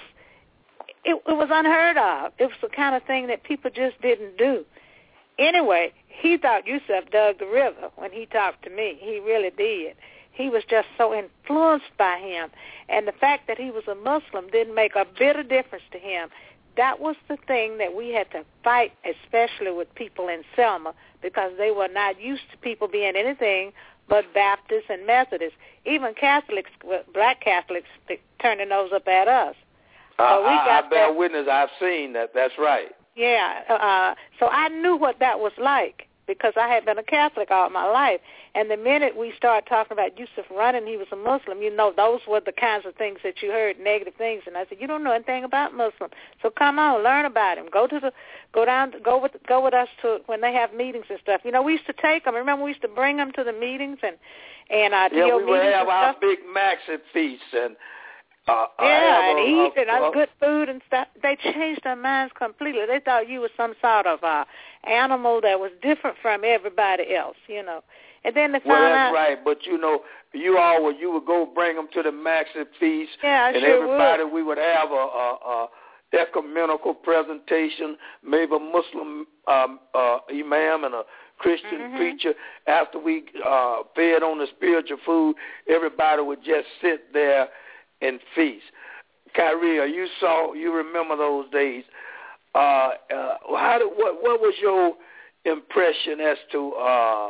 it, it was unheard of. It was the kind of thing that people just didn't do. Anyway, he thought Yusuf dug the river when he talked to me. He really did. He was just so influenced by him. And the fact that he was a Muslim didn't make a bit of difference to him. That was the thing that we had to fight, especially with people in Selma, because they were not used to people being anything but Baptists and Methodists. Even Catholics, black Catholics, turned their nose up at us. So uh, we I, got I bear that. witness. I've seen that. That's right. Yeah. Uh, so I knew what that was like because I had been a Catholic all my life. And the minute we started talking about Yusuf running, he was a Muslim, you know, those were the kinds of things that you heard, negative things. And I said, you don't know anything about Muslims, so come on, learn about him. Go to the, go down, go with, go with us to when they have meetings and stuff. You know, we used to take them. Remember, we used to bring them to the meetings and and uh, to yeah, your we would meetings have and our stuff. big maxi feasts and uh, yeah, and a, eat a, and uh, a, good food and stuff. They changed their minds completely. They thought you were some sort of uh, animal that was different from everybody else, you know. And then they found well, that's out, right. But you know, you all would you would go bring them to the maxi feast, yeah, I and sure everybody would. we would have a, a, a ecumenical presentation, maybe a Muslim um, uh, imam and a Christian mm-hmm. preacher. After we uh, fed on the spiritual food, everybody would just sit there and feast. Kyrie, you saw, you remember those days. Uh, uh, how did, what, what was your impression as to uh,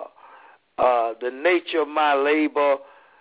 uh, the nature of my labor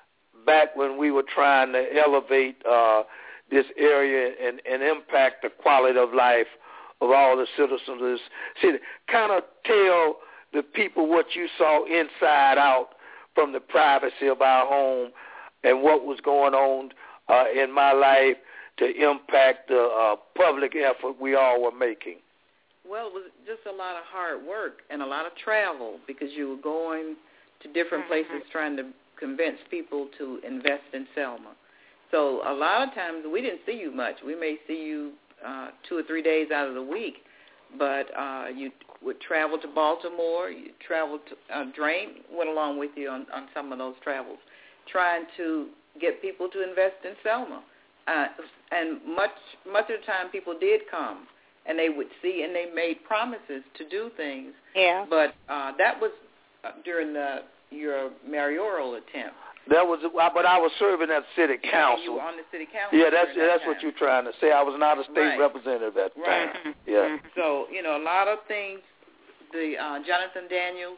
back when we were trying to elevate uh, this area and, and impact the quality of life of all the citizens of this city? Kind of tell the people what you saw inside out from the privacy of our home and what was going on uh, in my life to impact the uh, public effort we all were making. Well, it was just a lot of hard work and a lot of travel because you were going to different places trying to convince people to invest in Selma. So a lot of times we didn't see you much. We may see you uh, two or three days out of the week, but uh, you would travel to Baltimore. You traveled to uh, Drain went along with you on, on some of those travels, trying to get people to invest in Selma. Uh, and much much of the time people did come, and they would see, and they made promises to do things. Yeah. But uh, that was uh, during the your mayoral attempt. That was, but I was serving at city council. Yeah, you were on the city council. Yeah, that's that that's time. what you're trying to say. I was not a state right. representative at the right. time. Yeah. So you know, a lot of things. The uh, Jonathan Daniels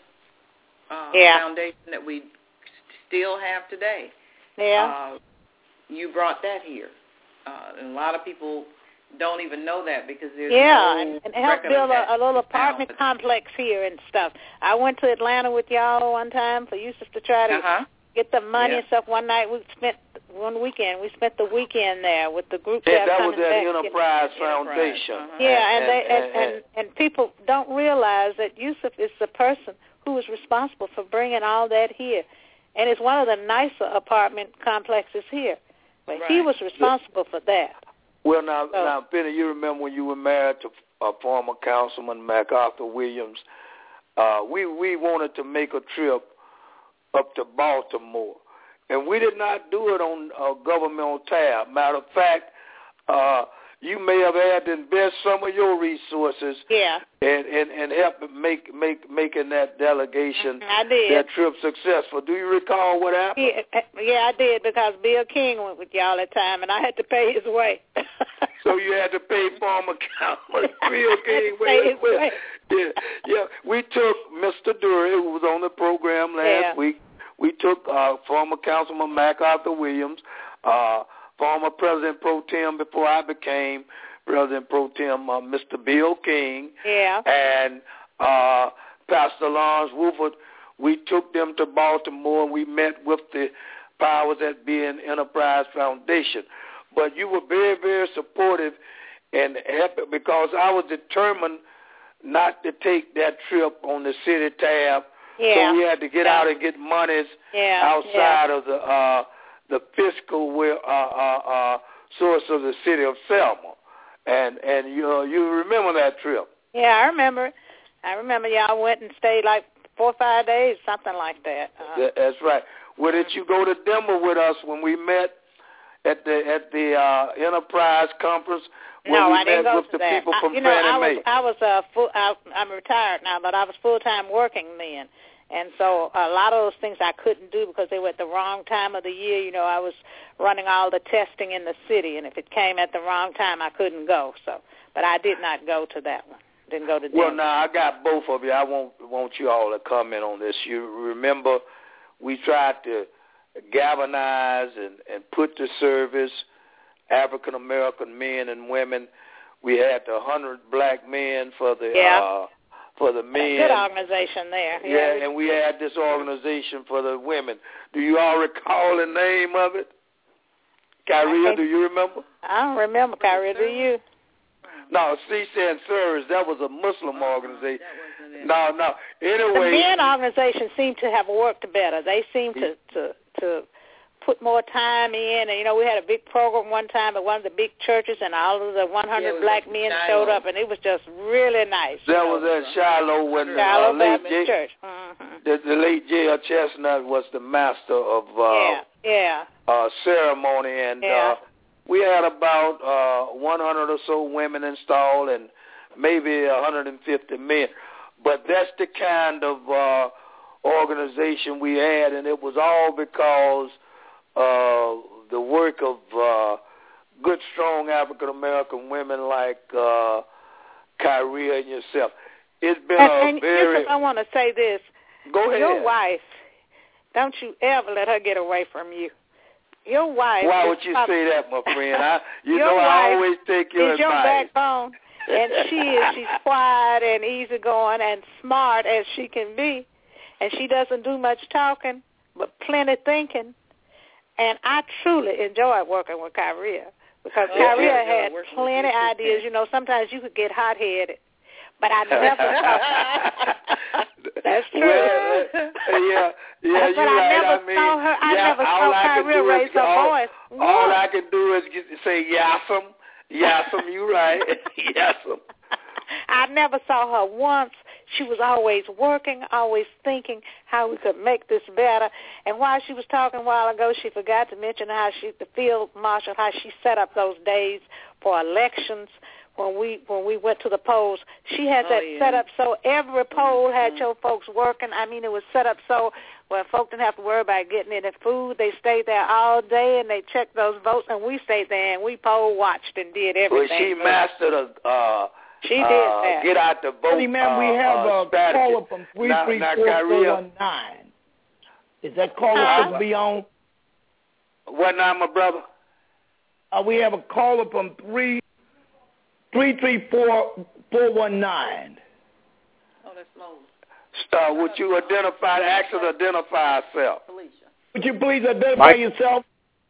uh, yeah. Foundation that we still have today. Yeah. Uh, you brought that here, uh, and a lot of people don't even know that because there's yeah, no and, and help build a, a little apartment talent. complex here and stuff. I went to Atlanta with y'all one time for Yusuf to try to uh-huh. get the money yeah. and stuff. One night we spent one weekend. We spent the weekend there with the group Yeah, that coming was that back. Enterprise Foundation. Uh-huh. Yeah, and, and, they and, and, and, and people don't realize that Yusuf is the person who is responsible for bringing all that here, and it's one of the nicer apartment complexes here. But right. he was responsible for that. Well, now, so, now, Penny, you remember when you were married to uh, former Councilman MacArthur Williams? Uh, we we wanted to make a trip up to Baltimore, and we did not do it on a governmental tab. Matter of fact, uh, you may have had to invest some of your resources yeah. and, and, and help make make making that delegation, I did. that trip successful. Do you recall what happened? Yeah, yeah, I did because Bill King went with y'all at the time, and I had to pay his way. So you had to pay former Councilman Bill King. Pay his way. Yeah, yeah. We took Mister Dury, who was on the program last yeah. week. We took uh, former Councilman MacArthur Williams, uh, former President Pro Tem before I became President Pro Tem, uh, Mister Bill King, yeah. and uh, Pastor Lawrence Wooford. We took them to Baltimore, and we met with the powers that be in Enterprise Foundation. But you were very, very supportive and happy because I was determined not to take that trip on the city tab. Yeah. So we had to get yeah. out and get monies yeah. outside yeah. of the uh, the fiscal uh, uh, uh, source of the city of Selma. And and you uh, you remember that trip? Yeah, I remember it. I remember y'all went and stayed like four or five days, something like that. Uh, That's right. Well, did you go to Denver with us when we met at the at the uh, Enterprise Conference? Where no, we I didn't met go with to the that. people I, from you know, I was May. I was uh, full. I, I'm retired now, but I was full time working then, and so a lot of those things I couldn't do because they were at the wrong time of the year. You know, I was running all the testing in the city, and if it came at the wrong time, I couldn't go. So, but I did not go to that one. Didn't go to Denver. Well, now I got both of you. I want want you all to comment on this. You remember we tried to galvanize and, and put to service African American men and women. We had the hundred black men for the yeah. uh, for the men. Good organization there. Yeah, yeah, and we had this organization for the women. Do you all recall the name of it? Kyria, do you remember? I don't remember, Kyria. Do you? No, C C and Service, that was a Muslim organization. No, no. Anyway, the men organization seemed to have worked better. They seemed to, to to put more time in. And, you know, we had a big program one time at one of the big churches, and all of the one hundred yeah, black men showed up, and it was just really nice. That was know. at Shiloh when Shiloh uh, Baptist late J- Church. Mm-hmm. The, the late J L Chestnut was the master of uh, yeah, yeah. Uh, ceremony, and yeah. uh, we had about uh, one hundred or so women installed and maybe one hundred fifty men. But that's the kind of uh, organization we had, and it was all because uh, the work of uh, good, strong African-American women like uh, Kyria and yourself. It's been and, a and very... Yusuf, I want to say this. Go ahead. Your wife, don't you ever let her get away from you. Your wife. Why would you say that, my friend? I, you your know wife I always take your is advice. Your backbone, and she is. She's quiet and easygoing and smart as she can be, and she doesn't do much talking, but plenty thinking. And I truly enjoy working with Kyria because oh, Kyria yeah, had plenty ideas. You know, sometimes you could get hot-headed, but I never saw. That's true. Well, yeah, yeah, but you're I right. never I mean, saw her. I yeah, never saw Kyria raise her all, voice. All I can do is get to say yassam, yassam. You right, yassam. I never saw her once. She was always working, always thinking how we could make this better. And while she was talking a while ago, she forgot to mention how she, the field marshal, how she set up those days for elections. When we when we went to the polls, she had that oh, yeah. set up so every poll had mm-hmm. your folks working. I mean, it was set up so where folks didn't have to worry about getting any food. They stayed there all day and they checked those votes, and we stayed there and we poll watched and did everything. Well, she mastered a. Uh, she did uh, that. Get out the vote. Hey, man, uh, we have uh, a caller from three three four four one nine. Is that caller huh? to be on? What now, my brother? Uh, we have a caller from three. Three three four four one nine. Oh, that's low. Star, would you identify? Actually, identify yourself. Felicia. Would you please identify Mike, yourself?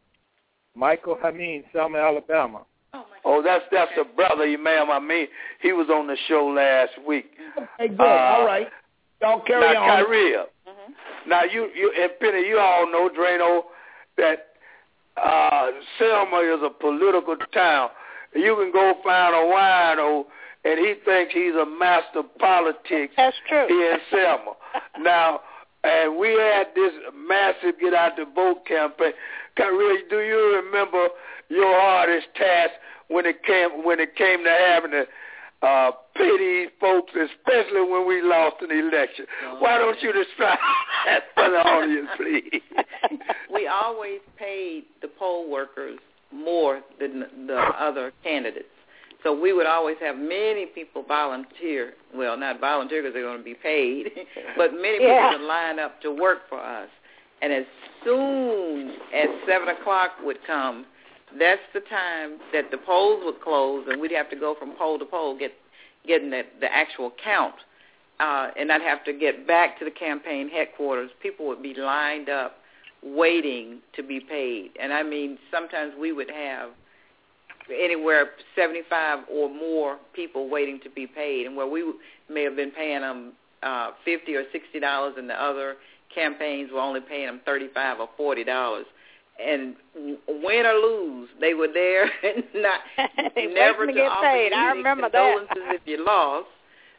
Michael Hameen, Selma, Alabama. Oh, my oh that's that's okay. a brother, you ma'am. I mean, he was on the show last week. Hey, good. Uh, all right. Y'all carry now, on. Kyria. Mm-hmm. Now, you you and Penny, you all know, Drano, that uh, Selma is a political town. You can go find a wino, and he thinks he's a master of politics. That's true. Here in Selma. Now, and we had this massive get out the vote campaign. Kyria, do you remember your hardest task when it came when it came to having to uh, pay these folks, especially when we lost an election? Oh, Why don't you describe that for the audience, please? We always paid the poll workers more than the other candidates. So we would always have many people volunteer. Well, not volunteer because they're going to be paid, but many yeah. people would line up to work for us. And as soon as seven o'clock would come, that's the time that the polls would close, and we'd have to go from poll to poll, get getting the, the actual count, uh, and I'd have to get back to the campaign headquarters. People would be lined up waiting to be paid. And I mean, sometimes we would have anywhere seventy-five or more people waiting to be paid, and where we may have been paying them uh, fifty or sixty dollars, and the other campaigns were only paying them thirty-five or forty dollars. And win or lose, they were there and not they never to get offer paid. you I any remember condolences that. if you lost.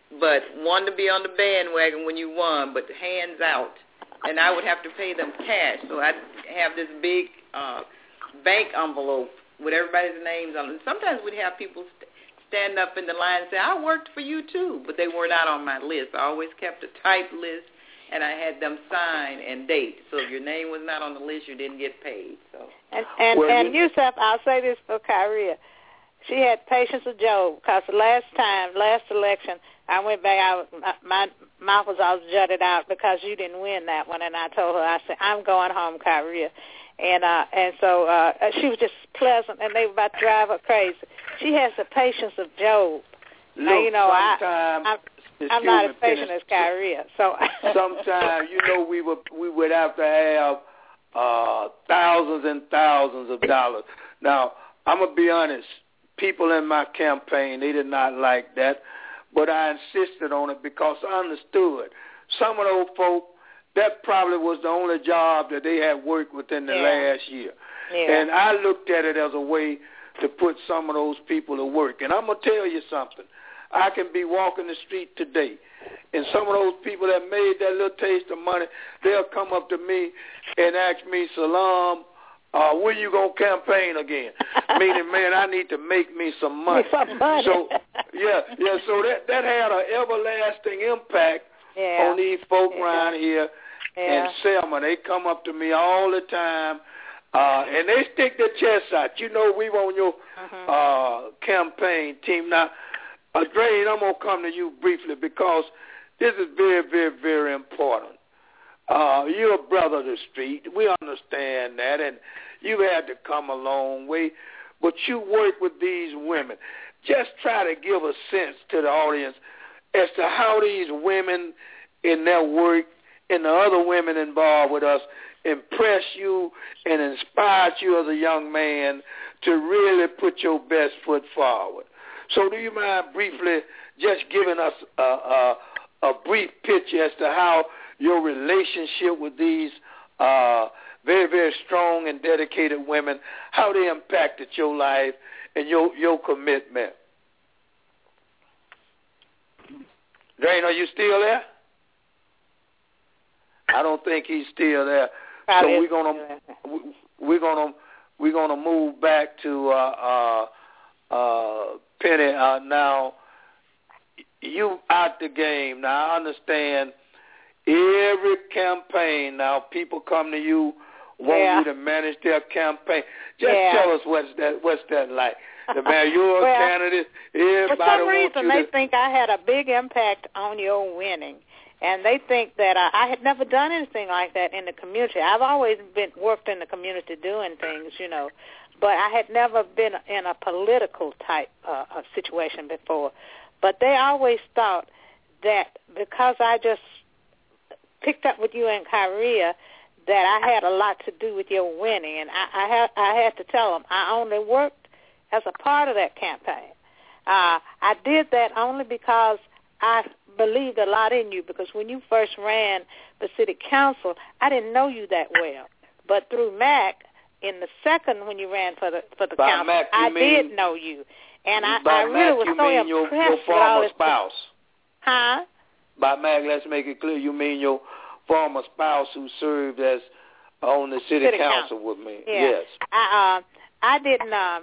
but wanted to be on the bandwagon when you won, but hands out. And I would have to pay them cash. So I'd have this big uh, bank envelope with everybody's names on it. And sometimes we'd have people st- stand up in the line and say, I worked for you too, but they were not on my list. I always kept a typed list, and I had them sign and date. So if your name was not on the list, you didn't get paid. So And, and, well, and Yusuf, I'll say this for Kyria. She had patience with Job, because the last time, last election, I went back, I, my mouth was all jutted out because you didn't win that one, and I told her, I said, I'm going home, Kyria. And uh, and so uh, she was just pleasant, and they were about to drive her crazy. She has the patience of Job. Look, now, you know, I, sometimes, I'm, I'm not as patient as Kyria. So sometimes, you know, we would we would have to have uh, thousands and thousands of dollars. Now, I'm gonna be honest. People in my campaign, they did not like that, but I insisted on it because I understood some of those folk, that probably was the only job that they had worked within the yeah. last year. Yeah. And I looked at it as a way to put some of those people to work. And I'm going to tell you something. I can be walking the street today, and some of those people that made that little taste of money, they'll come up to me and ask me, Salam, Uh, when you gonna campaign again? Meaning, man, I need to make me some money. Some money. So, yeah, yeah. So that that had an everlasting impact yeah. on these folk yeah. around here yeah. in Selma. They come up to me all the time, uh, and they stick their chests out. You know, we on your uh-huh. uh, campaign team now. Uh, Drain, I'm gonna come to you briefly because this is very, very, very important. Uh, you're a brother of the street. We understand that, and you've had to come a long way. But you work with these women. Just try to give a sense to the audience as to how these women in their work and the other women involved with us impress you and inspired you as a young man to really put your best foot forward. So do you mind briefly just giving us a, a, a brief picture as to how your relationship with these uh, very, very strong and dedicated women, how they impacted your life and your your commitment? Drain, are you still there? I don't think he's still there. Probably so we're gonna we're gonna we're gonna move back to uh, uh, uh, Penny. Uh, now you out the game. Now I understand. Every campaign now, people come to you, want yeah. you to manage their campaign. Just yeah. tell us what's that what's that like. The man, you're well, a candidate. Everybody for some wants reason, you they to... think I had a big impact on your winning, and they think that I, I had never done anything like that in the community. I've always been worked in the community doing things, you know, but I had never been in a political type uh, of situation before. But they always thought that because I just picked up with you and Kyria, that I had a lot to do with your winning, and I, I, had, I had to tell them I only worked as a part of that campaign. Uh, I did that only because I believed a lot in you, because when you first ran the city council, I didn't know you that well. But through Mac, in the second when you ran for the for the by council, Mac, I mean, did know you, and I, by I really Mac, was you so mean your, impressed your with all former this. spouse. Huh? By Mac, let's make it clear, you mean your former spouse who served as on the city, city council, council with me. Yeah. Yes. I, uh, I didn't. Um,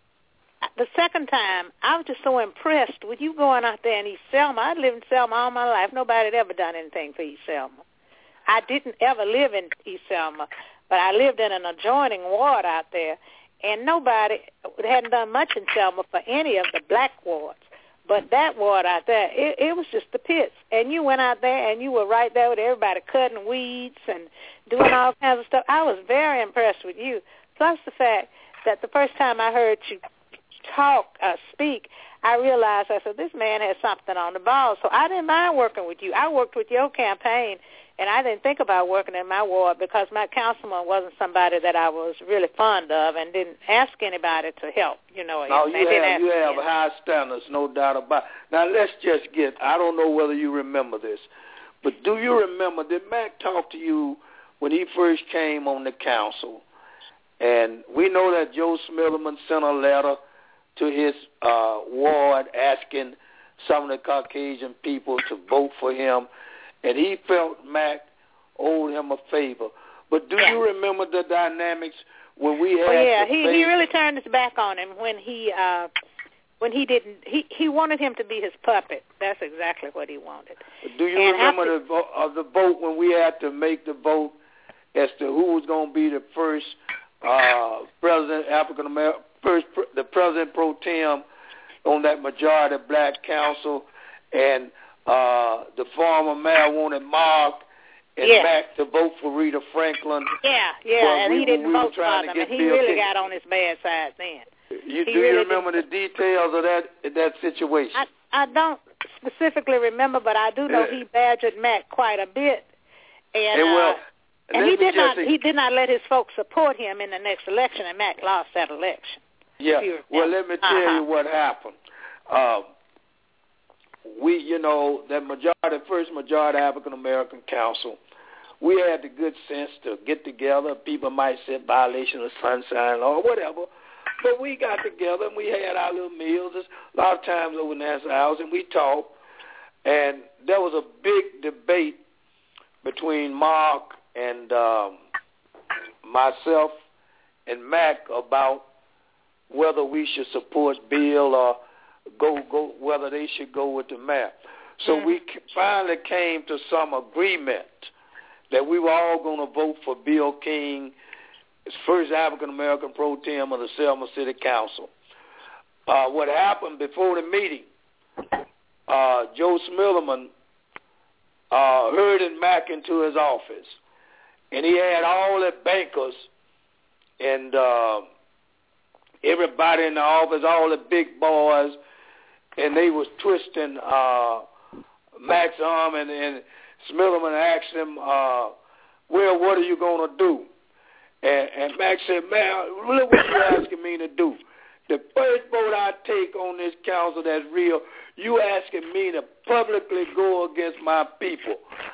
the second time, I was just so impressed with you going out there in East Selma. I lived in Selma all my life. Nobody had ever done anything for East Selma. I didn't ever live in East Selma, but I lived in an adjoining ward out there, and nobody hadn't done much in Selma for any of the black wards. But that ward out there, it, it was just the pits. And you went out there, and you were right there with everybody cutting weeds and doing all kinds of stuff. I was very impressed with you. Plus the fact that the first time I heard you talk, uh, speak, I realized, I said, this man has something on the ball. So I didn't mind working with you. I worked with your campaign, and I didn't think about working in my ward because my councilman wasn't somebody that I was really fond of and didn't ask anybody to help, you know. No, you didn't have, ask you have me. high standards, no doubt about it. Now, let's just get, I don't know whether you remember this, but do you remember, did Mac talk to you when he first came on the council? And we know that Joe Smitherman sent a letter to his uh, ward asking some of the Caucasian people to vote for him, and he felt Mac owed him a favor. But do yeah. you remember the dynamics when we had? Oh yeah, the he phase? he really turned his back on him when he uh, when he didn't. He he wanted him to be his puppet. That's exactly what he wanted. Do you and remember after, the vote, uh, the vote when we had to make the vote as to who was going to be the first uh, president, African American, first the president pro tem on that majority black council, and uh, the former mayor wanted Mark and yeah. Mac to vote for Rita Franklin. Yeah, yeah, well, and we, he didn't we vote for them, and he Bill really King. got on his bad side then. You, do really you remember didn't. the details of that that situation? I, I don't specifically remember, but I do know he badgered Mac quite a bit, and and, well, uh, and he did not say, he did not let his folks support him in the next election, and Mac lost that election. Yeah, well, let me tell uh-huh. you what happened. Uh, we, you know, that majority, first majority African American council, we had the good sense to get together. People might say violation of sunshine law or whatever, but we got together and we had our little meals. A lot of times over Nancy's house, and we talked. And there was a big debate between Mark and um, myself and Mac about whether we should support Bill or go go whether they should go with the mayor. So mm-hmm. we finally came to some agreement that we were all going to vote for Bill King as first African American pro tem of the Selma City Council. Uh, what happened before the meeting? Uh, Joe Smillerman uh, herded Mac into his office, and he had all the bankers and uh, everybody in the office, all the big boys, and they was twisting uh, Mac's arm, and, and Smillerman asked him, uh, well, what are you going to do? And, and Mac said, man, look what you're asking me to do. The first vote I take on this council that's real, you asking me to publicly go against my people.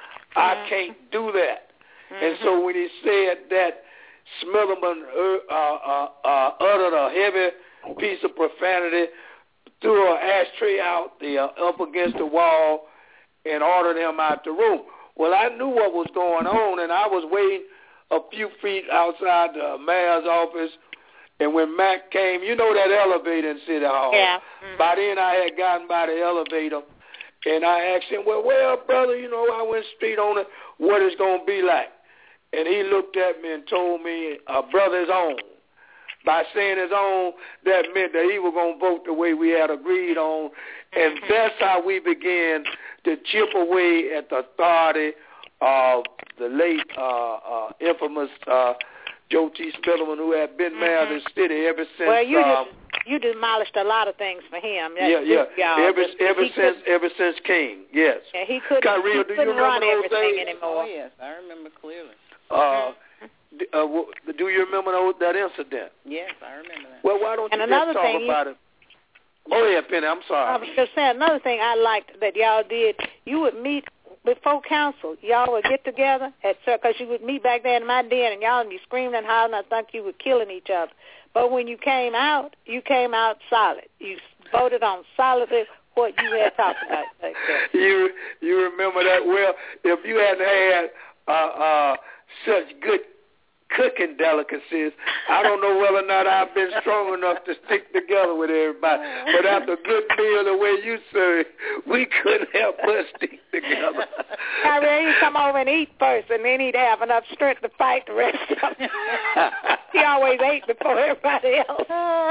I can't do that. Mm-hmm. And so when he said that, Smillerman uh, uh, uh, uttered a heavy piece of profanity, threw an ashtray out the uh, up against the wall, and ordered him out the room. Well, I knew what was going on, and I was waiting a few feet outside the mayor's office. And when Mac came, you know that elevator in City Hall. Yeah. Mm-hmm. By then, I had gotten by the elevator, and I asked him, well, well, brother, you know, I went straight on it, what it's going to be like. And he looked at me and told me, a brother's own. By saying his own, that meant that he was going to vote the way we had agreed on. And that's how we began to chip away at the authority of the late uh, uh, infamous uh, Joe T. Spillerman, who had been mayor of the city ever since. Well, you um, just, you demolished a lot of things for him. That's yeah, yeah. Y'all. Ever ever he since could, ever since King, yes. Yeah, he couldn't, Kyrie, he do you couldn't remember run those everything days? anymore. Oh yes, I remember clearly. Uh, d- uh, w- do you remember those, that incident? Yes, I remember that. Well, why don't and you another just talk thing about you, it? Oh yeah, Penny, I'm sorry. I was just saying another thing I liked that y'all did. You would meet before council. Y'all would get together at because you would meet back there in my den, and y'all would be screaming and hollering. I think you were killing each other. But when you came out, you came out solid. You voted on solidly what you had talked about. Like you you remember that well? If you hadn't had uh, uh, such good cooking delicacies, I don't know whether or not I've been strong enough to stick together with everybody. But after a good meal the way you served, we couldn't help but stick together. I mean, he'd come over and eat first, and then he'd have enough strength to fight the rest of them. He always ate before everybody else.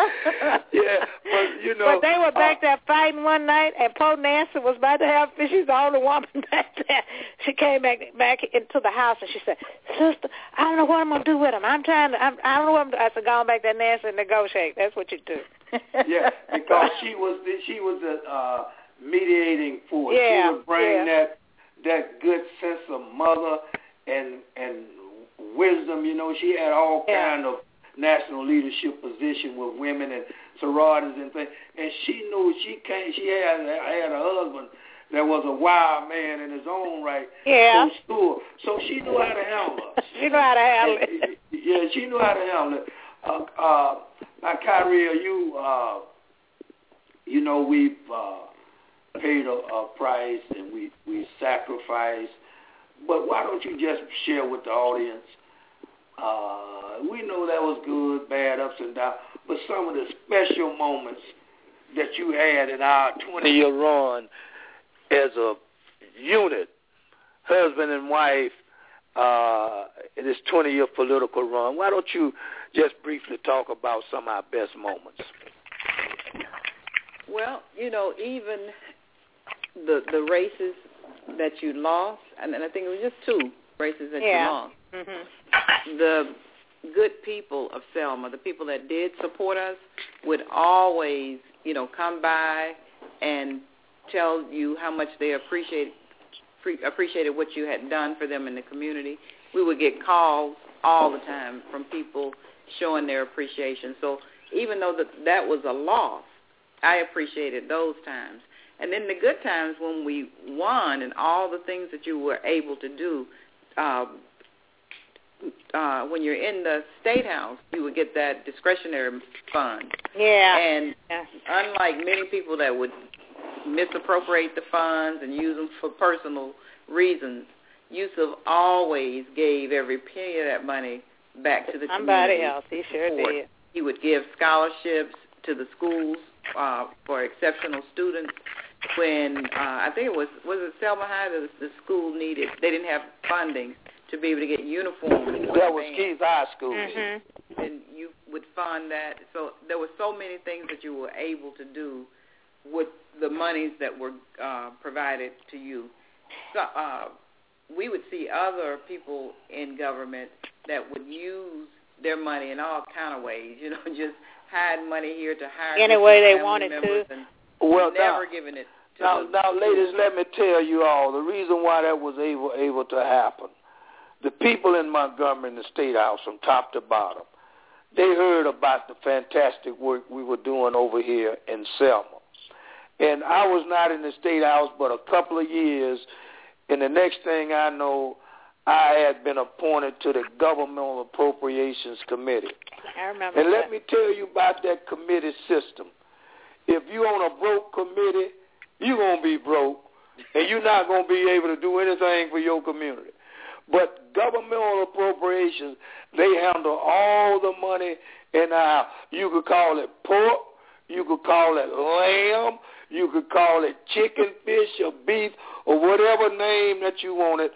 Yeah, but you know. But they were back uh, there fighting one night, and poor Nancy was about to have fish. She's the only woman back there. She came back back into the house, and she said, "Sister, I don't know what I'm gonna do with him. I'm trying to. I'm, I don't know what I'm doing." I said, "Go on back there, Nancy, and negotiate. That's what you do." Yeah, because she was the, she was a uh, mediating force. Yeah, she would bring yeah. that that good sense of mother and and wisdom. You know, she had all yeah. kind of national leadership position with women and sororities and things. And she knew she came. She had had a husband that was a wild man in his own right. Yeah. From school, so she knew how to handle us. She knew how to handle it. Yeah, she knew how to handle it. Uh, uh, now, Kyrie, you, uh, you know, we've uh, paid a, a price and we, we sacrificed. But why don't you just share with the audience? Uh, we know that was good, bad, ups and downs, but some of the special moments that you had in our twenty-year run as a unit, husband and wife, uh, in this twenty-year political run. Why don't you just briefly talk about some of our best moments? Well, you know, even the the races that you lost, and I think it was just two races that yeah. you lost. Mm-hmm. The good people of Selma, the people that did support us, would always, you know, come by and tell you how much they appreciate, pre- appreciated what you had done for them in the community. We would get calls all the time from people showing their appreciation. So even though that, that was a loss, I appreciated those times. And then the good times when we won and all the things that you were able to do, um, uh, when you're in the State House, you would get that discretionary fund. Yeah. And yeah. unlike many people that would misappropriate the funds and use them for personal reasons, Yusuf always gave every penny of that money back to the Somebody community. else, he sure support. did. He would give scholarships to the schools uh, for exceptional students. When uh, I think it was was it Selma High that the school needed, they didn't have funding to be able to get uniforms. That was Keith High School. Mm-hmm. And you would fund that. So there were so many things that you were able to do with the monies that were uh, provided to you. So uh, we would see other people in government that would use their money in all kind of ways, you know, just hide money here to hire any way they wanted to. And well, never now, giving it to now, the now, ladies, let me tell you all the reason why that was able able to happen. The people in Montgomery in the State House, from top to bottom, they heard about the fantastic work we were doing over here in Selma. And I was not in the State House but a couple of years, and the next thing I know, I had been appointed to the Governmental Appropriations Committee. I remember And that. let me tell you about that committee system. If you're on a broke committee, you're going to be broke, and you're not going to be able to do anything for your community. But governmental appropriations, they handle all the money in our, you could call it pork, you could call it lamb, you could call it chicken, fish, or beef, or whatever name that you wanted.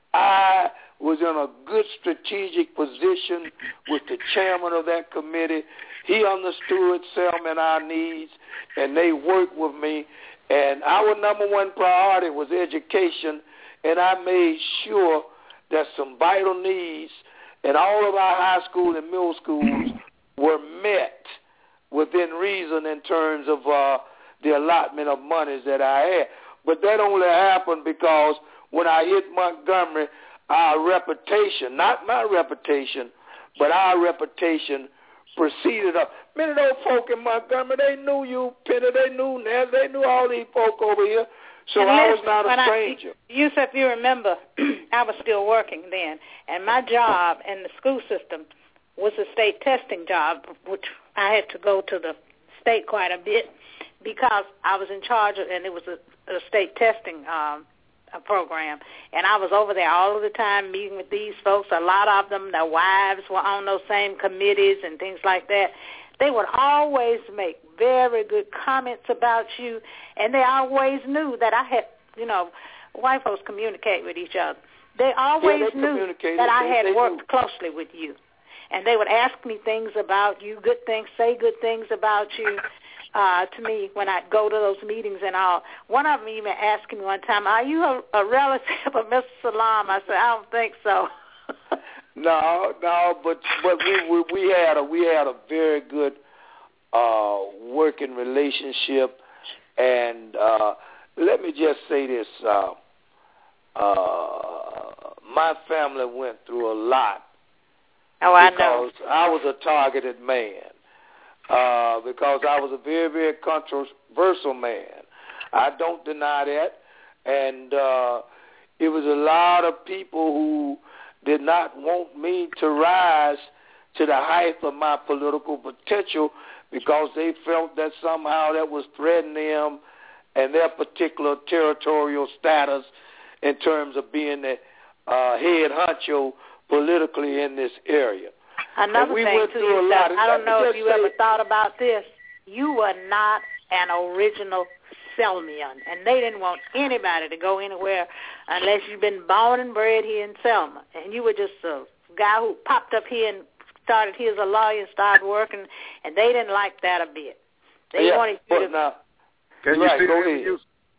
I was in a good strategic position with the chairman of that committee. He understood Selma and our needs, and they worked with me. And our number one priority was education, and I made sure that some vital needs in all of our high school and middle schools were met within reason in terms of uh, the allotment of monies that I had. But that only happened because when I hit Montgomery, our reputation, not my reputation, but our reputation proceeded up. Many of those folk in Montgomery, they knew you, Penny, they knew Naz, they knew all these folk over here, so and I listen, was not a stranger. I, Yusuf, if you remember, I was still working then, and my job in the school system was a state testing job, which I had to go to the state quite a bit because I was in charge of, and it was a, a state testing um, a program, and I was over there all of the time meeting with these folks. A lot of them, their wives were on those same committees and things like that. They would always make very good comments about you, and they always knew that I had, you know, white folks communicate with each other. They always yeah, they knew that I they, had they worked knew. closely with you, and they would ask me things about you, good things, say good things about you. Uh, to me, when I'd go to those meetings and all. One of them even asked me one time, are you a, a relative of Mister Salam? I said, I don't think so. no, no, but but we, we we had a we had a very good uh, working relationship, and uh, let me just say this: uh, uh, my family went through a lot. Oh, I know. Because I was a targeted man. Uh, because I was a very, very controversial man. I don't deny that. And uh, it was a lot of people who did not want me to rise to the height of my political potential because they felt that somehow that was threatening them and their particular territorial status in terms of being the uh, head honcho politically in this area. Another we thing, too, is that I don't know if you say, ever thought about this. You were not an original Selmian, and they didn't want anybody to go anywhere unless you've been born and bred here in Selma. And you were just a guy who popped up here and started here as a lawyer and started working, and they didn't like that a bit. They yeah, wanted you but to... Now, Can right, you see go that ahead. you?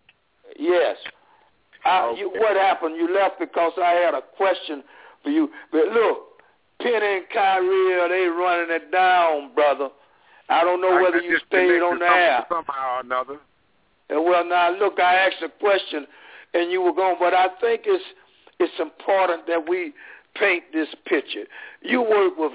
Yes. I, Okay. you, what happened? You left because I had a question for you. But look, Penny and Kyrie, they running it down, brother. I don't know I whether you stayed on the air. Somehow or another. Well, now, look, I asked a question, and you were gone, but I think it's it's important that we paint this picture. You work with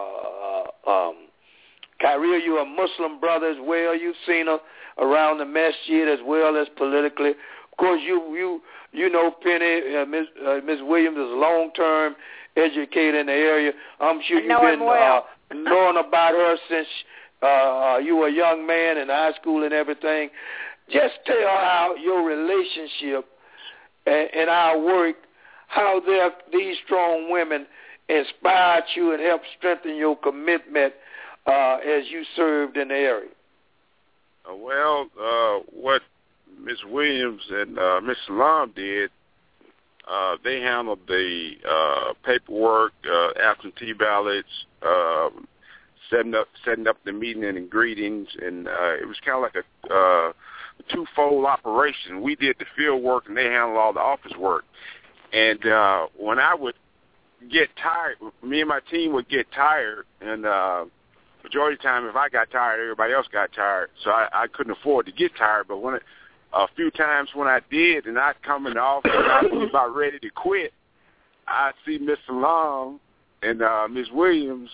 uh, um, Kyrie. You're a Muslim brother as well. You've seen her around the masjid as well as politically. Of course, you you you know Penny, uh, Miz uh, Miz Williams is a long-term educator in the area. I'm sure you've been well. uh, knowing about her since uh, you were a young man in high school and everything. Just tell how your relationship and, and our work, how these strong women inspired you and helped strengthen your commitment uh, as you served in the area. Uh, well, uh, what Miz Williams and uh, Miz Salam did, uh, they handled the uh, paperwork, uh, absentee ballots, uh, setting up setting up the meeting and greetings, and uh, it was kind of like a uh, twofold operation. We did the field work, and they handled all the office work. And uh, when I would get tired, me and my team would get tired, and uh, majority of the time, if I got tired, everybody else got tired, so I, I couldn't afford to get tired. But when it, a few times when I did, and I'd come in the office and I was about ready to quit, I'd see Miss Long and uh, Miss Williams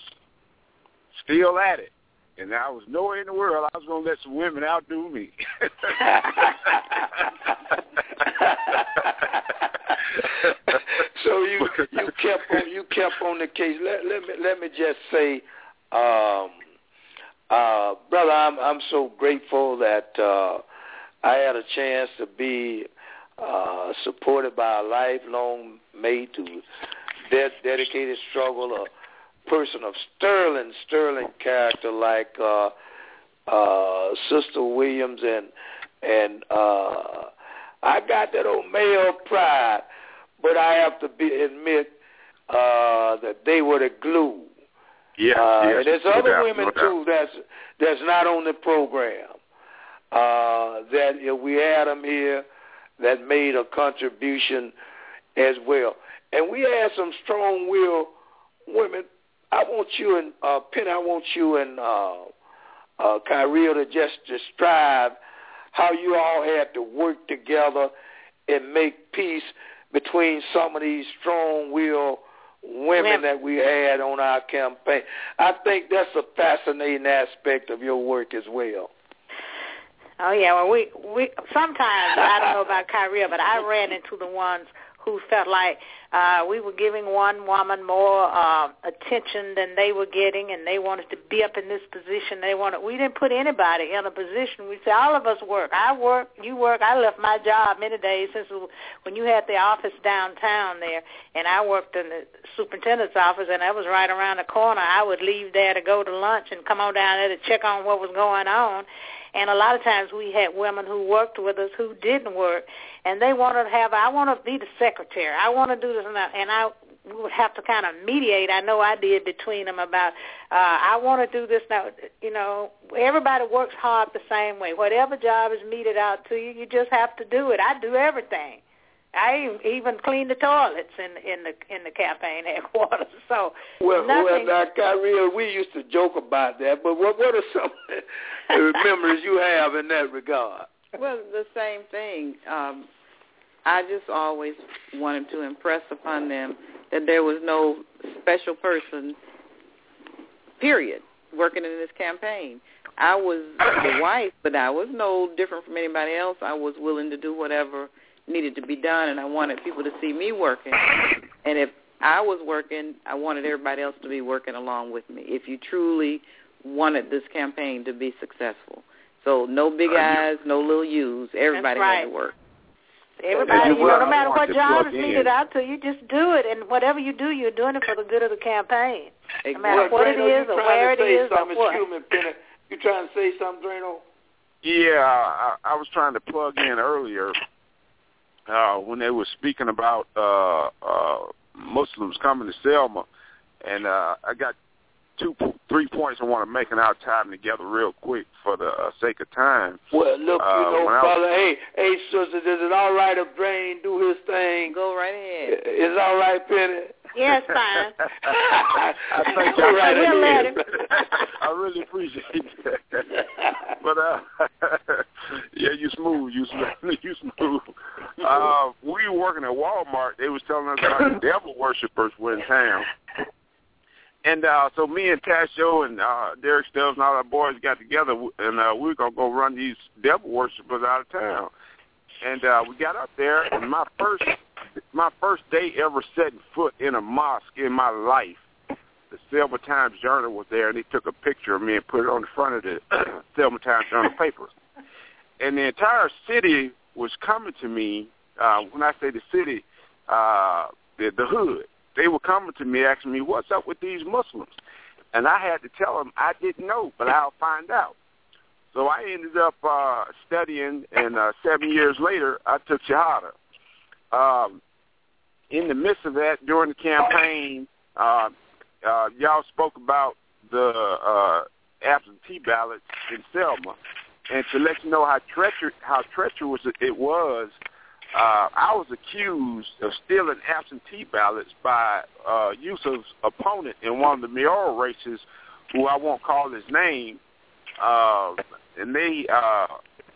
still at it. And I was nowhere in the world I was going to let some women outdo me. So you you kept on you kept on the case. Let, let me let me just say, um, uh, brother, I'm I'm so grateful that uh, I had a chance to be uh, supported by a lifelong mate who de- dedicated struggle, a person of sterling sterling character like uh, uh, Sister Williams, and and uh, I got that old male pride. But I have to be, admit uh, that they were the glue. Yeah, uh, yes, and there's no other doubt, women no too that's that's not on the program. Uh, that if we had them here, that made a contribution as well. And we had some strong-willed women. I want you and uh, Penny. I want you and uh, uh, Kyrie to just describe how you all had to work together and make peace between some of these strong-willed women that we had on our campaign. I think that's a fascinating aspect of your work as well. Oh, yeah, well, we, we sometimes, I don't know about Kyrie, but I ran into the ones who felt like uh, we were giving one woman more uh, attention than they were getting, and they wanted to be up in this position. They wanted. We didn't put anybody in a position. We said, all of us work. I work, you work. I left my job many days since when you had the office downtown there, and I worked in the superintendent's office, and that was right around the corner. I would leave there to go to lunch and come on down there to check on what was going on. And a lot of times we had women who worked with us who didn't work, and they wanted to have, I want to be the secretary. I want to do this and that. And I would have to kind of mediate. I know I did between them about, uh, I want to do this now. You know, everybody works hard the same way. Whatever job is meted out to you, you just have to do it. I do everything. I even clean the toilets in in the in the campaign headquarters. So well, nothing. well, now, Kyrie, we used to joke about that. But what what are some memories you have in that regard? Well, the same thing. Um, I just always wanted to impress upon them that there was no special person, period, working in this campaign. I was the wife, but I was no different from anybody else. I was willing to do whatever needed to be done, and I wanted people to see me working. And if I was working, I wanted everybody else to be working along with me, if you truly wanted this campaign to be successful. So no big eyes, no little U's. Everybody right. had to work. Everybody, you know, no matter what job is in. needed out to, you just do it. And whatever you do, you're doing it for the good of the campaign. Exactly. No matter what it is or where it is or what. Excuse me, Penny. You trying to say something, Drano? Yeah, I, I was trying to plug in earlier uh, when they were speaking about uh, uh, Muslims coming to Selma, and uh, I got two, three points I want to make, and I'll tie them together real quick for the uh, sake of time. Well, look, uh, you know, brother, was, hey, hey, sister, is it all right if Drain do his thing? Go right ahead. Is all right, Penny? Yes, fine. I think Go right we'll let ahead. him. I really appreciate that. But, uh, yeah, you smooth. You smooth. You smooth. Uh, we were working at Walmart. They was telling us how the devil worshippers were in town. And uh, so me and Tasho and uh, Derek Stubbs and all our boys got together, and uh, we were going to go run these devil worshippers out of town. And uh, we got up there, and my first my first day ever setting foot in a mosque in my life, the Selma Times Journal was there, and they took a picture of me and put it on the front of the Selma Times Journal paper. And the entire city was coming to me. Uh, when I say the city, uh, the, the hood, they were coming to me asking me, what's up with these Muslims? And I had to tell them I didn't know, but I'll find out. So I ended up uh, studying, and uh, seven years later, I took Shahada. Um, in the midst of that, during the campaign, uh, uh, y'all spoke about the uh, absentee ballots in Selma. And to let you know how, treacher- how treacherous it was, uh, I was accused of stealing absentee ballots by uh, Yusuf's opponent in one of the mayoral races, who I won't call his name. Uh, and they uh,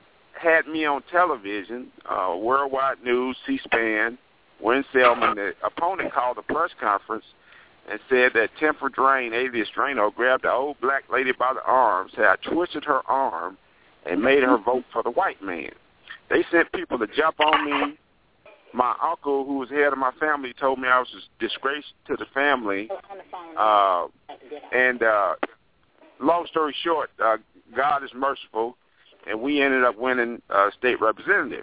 had me on television, uh, Worldwide News, C-SPAN, when Selma, the opponent called a press conference and said that Temper Drain, alias Drano, grabbed the old black lady by the arms, had twisted her arm, and made her vote for the white man. They sent people to jump on me. My uncle, who was head of my family, told me I was a disgrace to the family. Uh, and uh, long story short, uh, God is merciful, and we ended up winning uh, state representative.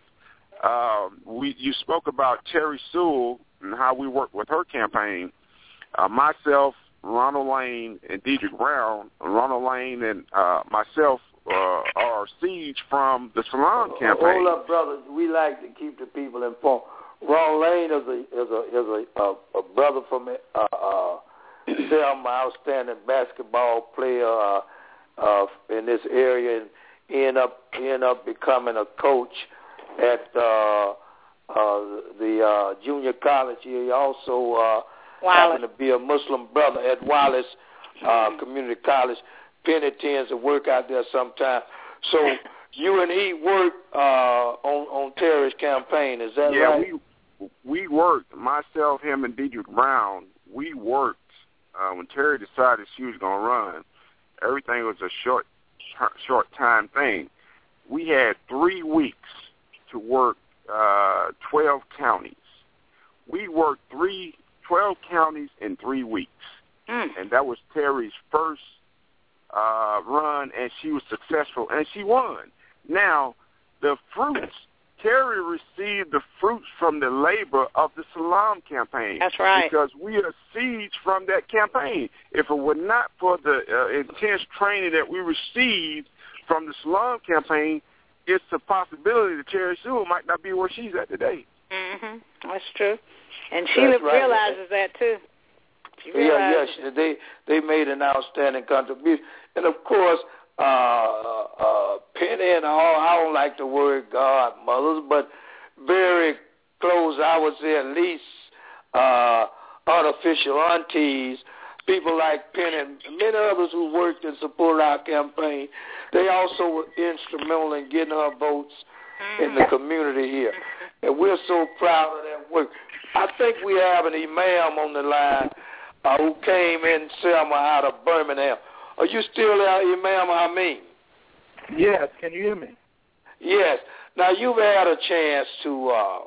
Uh, we you spoke about Terry Sewell and how we worked with her campaign. Uh, myself, Ronald Lane, and Deidre Brown. Ronald Lane and uh, myself uh, are siege from the Salon campaign. Hold up, brother. We like to keep the people informed. Ronald Lane is a is a is a, a, a brother from uh, uh, Selma, outstanding basketball player uh, uh, in this area, and end up end up becoming a coach at uh, uh, the uh, junior college here. He also uh, happened to be a Muslim brother at Wallace uh, Community College. Penny tends to work out there sometime. So you and he worked uh, on on Terry's campaign. Is that yeah, right? Yeah, we we worked. Myself, him, and Deidre Brown. We worked uh, when Terry decided she was going to run. Everything was a short short time thing. We had three weeks to work uh, twelve counties. We worked three, twelve counties in three weeks. Mm. And that was Terry's first uh, run, and she was successful, and she won. Now, the fruits, Terry received the fruits from the labor of the Salam campaign. That's right. Because we are siege from that campaign. If it were not for the uh, intense training that we received from the Salam campaign, it's a possibility that Terry Sewell might not be where she's at today. Mm-hmm. That's true. And she right. realizes that, too. She yeah, yes, they they made an outstanding contribution. And, of course, uh, uh, Penny and all, I don't like the word godmothers, but very close, I would say at least uh, unofficial aunties, people like Penny and many others who worked and supported our campaign. They also were instrumental in getting her votes in the community here. And we're so proud of that work. I think we have an imam on the line uh, who came in Selma out of Birmingham. Are you still there, Imam Amin? Yes, can you hear me? Yes. Now, you've had a chance to uh,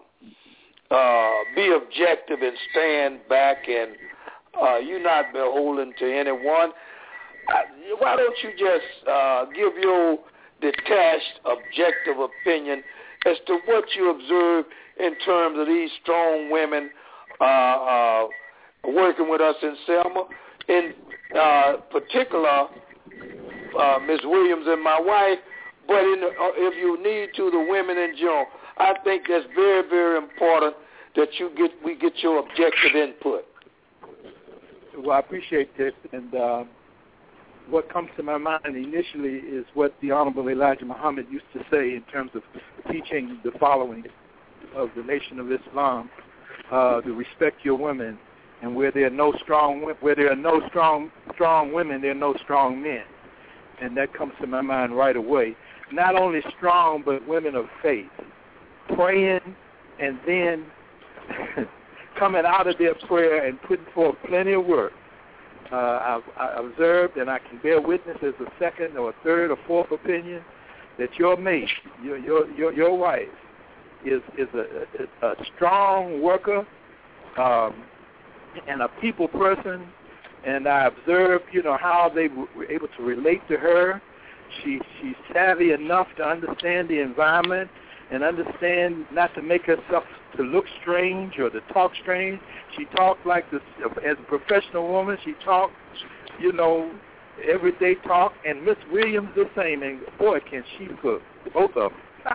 uh, be objective and stand back, and uh, you're not beholden to anyone. Uh, why don't you just uh, give your detached, objective opinion as to what you observe in terms of these strong women uh, uh, working with us in Selma. In uh, particular, uh, Miz Williams and my wife, but in the, uh, if you need to, the women in general. I think that's very, very important that you get we get your objective input. Well, I appreciate this, and uh, what comes to my mind initially is what the Honorable Elijah Muhammad used to say in terms of teaching the following of the Nation of Islam, uh, to respect your women, and where there are no strong where there are no strong strong women, there are no strong men, and that comes to my mind right away. Not only strong, but women of faith, praying, and then coming out of their prayer and putting forth plenty of work. Uh, I've, I've observed, and I can bear witness as a second or a third or fourth opinion, that your mate, your your your, your wife, is is a, a, a strong worker um, and a people person. And I observed, you know, how they were able to relate to her. She she's savvy enough to understand the environment and understand not to make herself to look strange or to talk strange. She talked like this as a professional woman. She talked, you know, everyday talk. And Miss Williams the same. And boy, can she cook, both of them.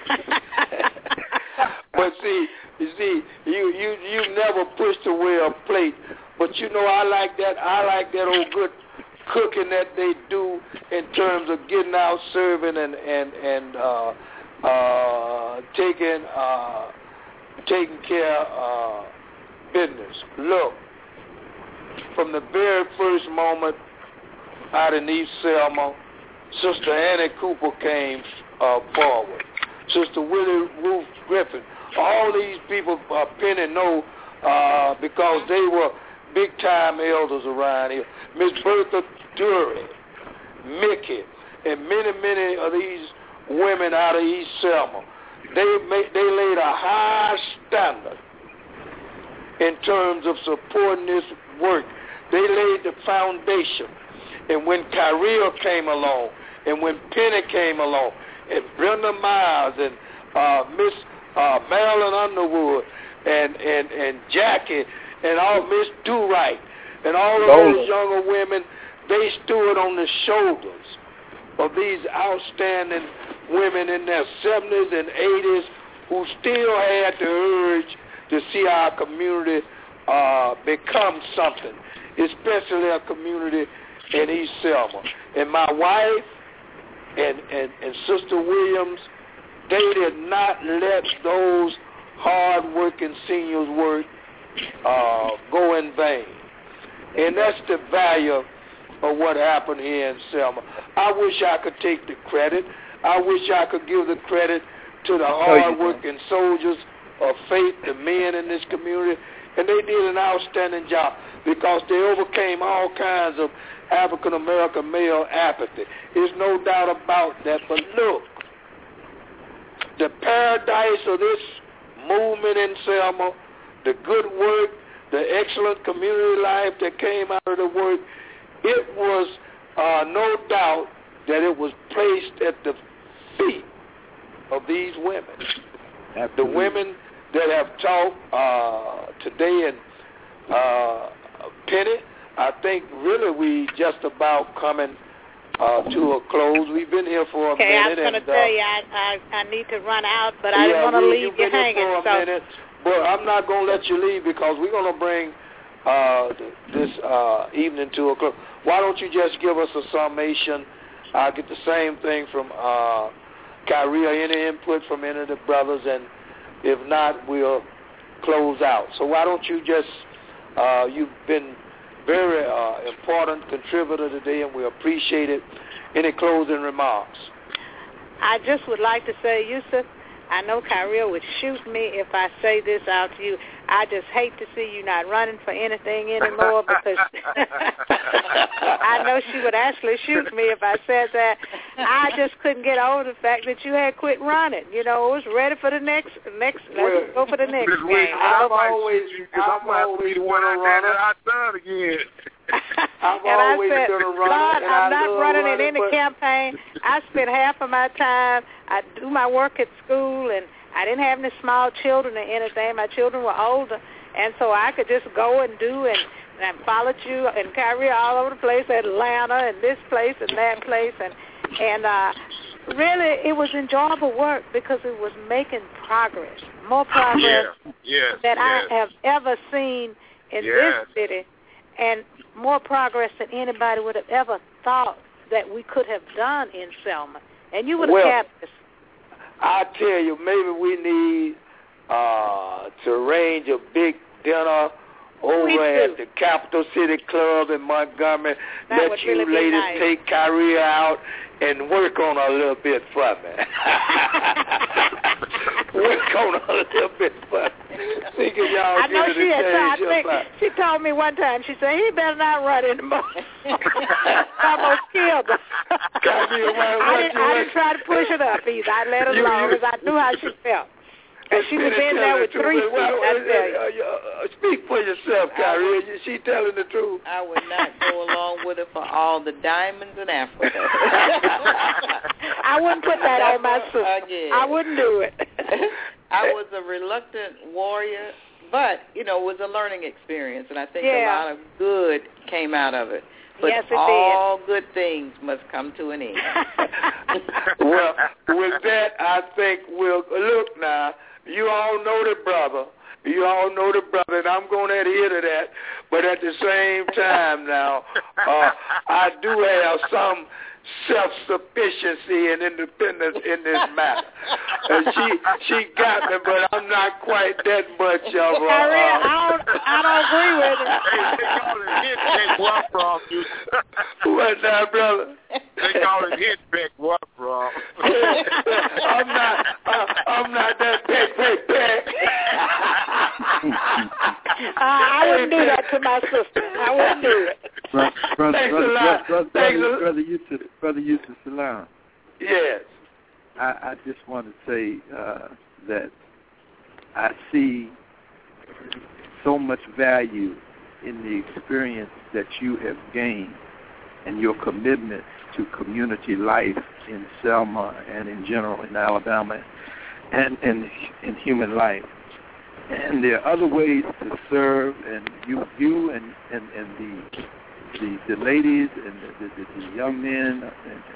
But see, you see, you you you never pushed away a plate. But you know, I like that. I like that old good cooking that they do in terms of getting out, serving, and and and uh, uh, taking uh, taking care of uh, business. Look, from the very first moment out in East Selma, Sister Annie Cooper came uh, forward. Sister Willie Ruth Griffin. All these people, uh, Penny know uh, because they were big-time elders around here. Miss Bertha Dury, Mickey, and many, many of these women out of East Selma. They made, they laid a high standard in terms of supporting this work. They laid the foundation. And when Kyria came along, and when Penny came along, and Brenda Miles, and uh, Miss uh, Marilyn Underwood, and, and, and Jackie, and all Miss Do-Right, and all of those younger women, they stood on the shoulders of these outstanding women in their seventies and eighties who still had the urge to see our community uh, become something, especially a community in East Selma. And my wife and, and, and Sister Williams, they did not let those hard-working seniors work uh, go in vain. And that's the value of what happened here in Selma. I wish I could take the credit. I wish I could give the credit to the hard-working soldiers of faith, the men in this community, and they did an outstanding job because they overcame all kinds of African-American male apathy. There's no doubt about that. But look, the paradise of this movement in Selma, the good work, the excellent community life that came out of the work, it was uh, no doubt that it was placed at the feet of these women. Absolutely. The women that have taught uh, today and uh, Penny, I think really we just about coming uh, to a close. We've been here for a okay, minute. Okay, I was going to uh, tell you I, I I need to run out, but I yeah, didn't want to we, leave you hanging. For a so. minute, but I'm not going to let you leave because we're going to bring uh, this uh, evening to a close. Why don't you just give us a summation? I'll get the same thing from uh, Kyria, any input from any of the brothers, and if not, we'll close out. So why don't you just, uh, you've been very uh, important contributor today, and we appreciate it. Any closing remarks? I just would like to say, Yusuf, I know Kyria would shoot me if I say this out to you. I just hate to see you not running for anything anymore because I know she would actually shoot me if I said that. I just couldn't get over the fact that you had quit running. You know, I was ready for the next, next. Let's go for the next game. I'm always, I'm always been a runner. I done again. I've and always I said, been a runner. God, and I'm I not running in running, any but... campaign. I spent half of my time, I do my work at school, and I didn't have any small children or anything. My children were older, and so I could just go and do, and, and I followed you and Kyrie all over the place, Atlanta and this place and that place, and, and uh, really it was enjoyable work because it was making progress, more progress yeah. yes, that yes. I have ever seen in yes. this city, and more progress than anybody would have ever thought that we could have done in Selma. And you would have well, had this. I tell you, maybe we need uh, to arrange a big dinner over at the Capital City Club in Montgomery. That Let you really ladies nice. take Kyrie out and work on her a little bit for me. Work on her a little bit for me. Think of y'all I know get she had it told, I think she told me one time, she said, he better not run anymore. Almost killed her. Kyrie, what, I, what didn't, you I didn't try to push it up either. I let her You- alone you- because I knew how she felt. And she was in there with three feet, well, I uh, tell you. uh, uh, speak for yourself, Kyrie. Is she telling the truth? I would not go along with it for all the diamonds in Africa. I wouldn't put that on my sister. Again. I wouldn't do it. I was a reluctant warrior, but, you know, it was a learning experience, and I think Yeah. a lot of good came out of it. But Yes, it all good things must come to an end. Well, with that, I think we'll look now. You all know the brother. You all know the brother, and I'm going to adhere to that. But at the same time now, uh, I do have some self-sufficiency and independence in this matter. Uh, she she got me, but I'm not quite that much of a... Kyrie, Uh, I don't, I don't agree with it. Hey, they call it hit back what from you. what now, brother? They call it hit back what from. I'm not. Uh, I'm not that peck, peck, peck. uh, I wouldn't do that to my sister. I wouldn't do it. Brother, brother, Thanks brother, a lot. brother, Thanks brother, a- brother Yusuf, brother Yusuf Salam. Yes. I, I just want to say uh, that I see so much value in the experience that you have gained and your commitment to community life in Selma and in general in Alabama and in, in human life. And there are other ways to serve, and you you and, and, and the, the the ladies and the, the, the young men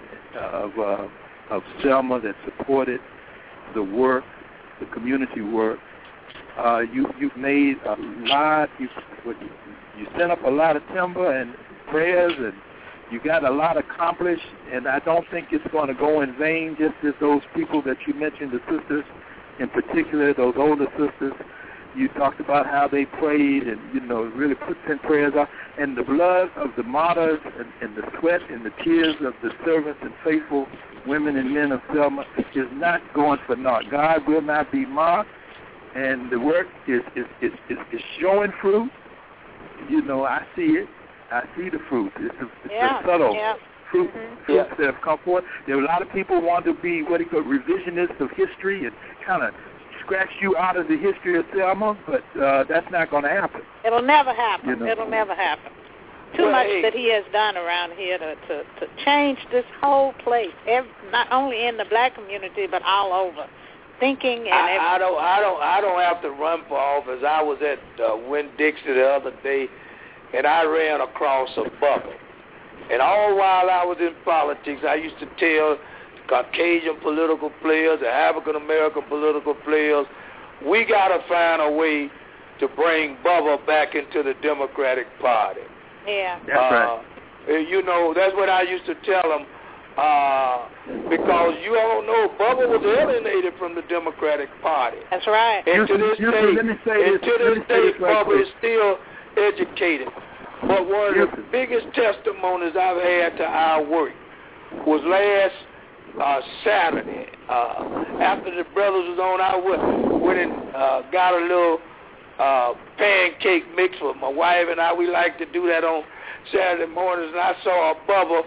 of uh, of Selma that supported the work, the community work. Uh, you you've made a lot. You you sent up a lot of timber and prayers, and you got a lot accomplished. And I don't think it's going to go in vain. Just as those people that you mentioned, the sisters in particular, those older sisters. You talked about how they prayed and, you know, really put in prayers out. And the blood of the martyrs and, and the sweat and the tears of the servants and faithful women and men of Selma is not going for naught. God will not be mocked, and the work is, is, is, is, is showing fruit. You know, I see it. I see the fruit. It's a, it's Yeah, a subtle yeah. fruit, Mhm. fruits that have come forth. There are a lot of people who want to be, what do you call, revisionists of history and kind of scratch you out of the history of Selma, but uh, that's not going to happen. It'll never happen. You know. It'll never happen. Too Well, much hey. that he has done around here to, to, to change this whole place, every, not only in the black community, but all over. Thinking and I, I everything. don't. I don't. I don't have to run for office. I was at uh, Winn-Dixie the other day, and I ran across a bubble. And all while I was in politics, I used to tell Caucasian political players, the African-American political players, we got to find a way to bring Bubba back into the Democratic Party. Yeah. That's uh, right. You know, that's what I used to tell them, uh, because you all know Bubba was alienated from the Democratic Party. That's right. And to Houston, this Houston, day, let me say and this- to let this me say day, this right Bubba quick. is still educated. But one of the Houston. biggest testimonies I've had to our work was last uh, Saturday. Uh, after the brothers was on, I went, went and uh, got a little uh, pancake mix with my wife and I. We like to do that on Saturday mornings, and I saw a Bubba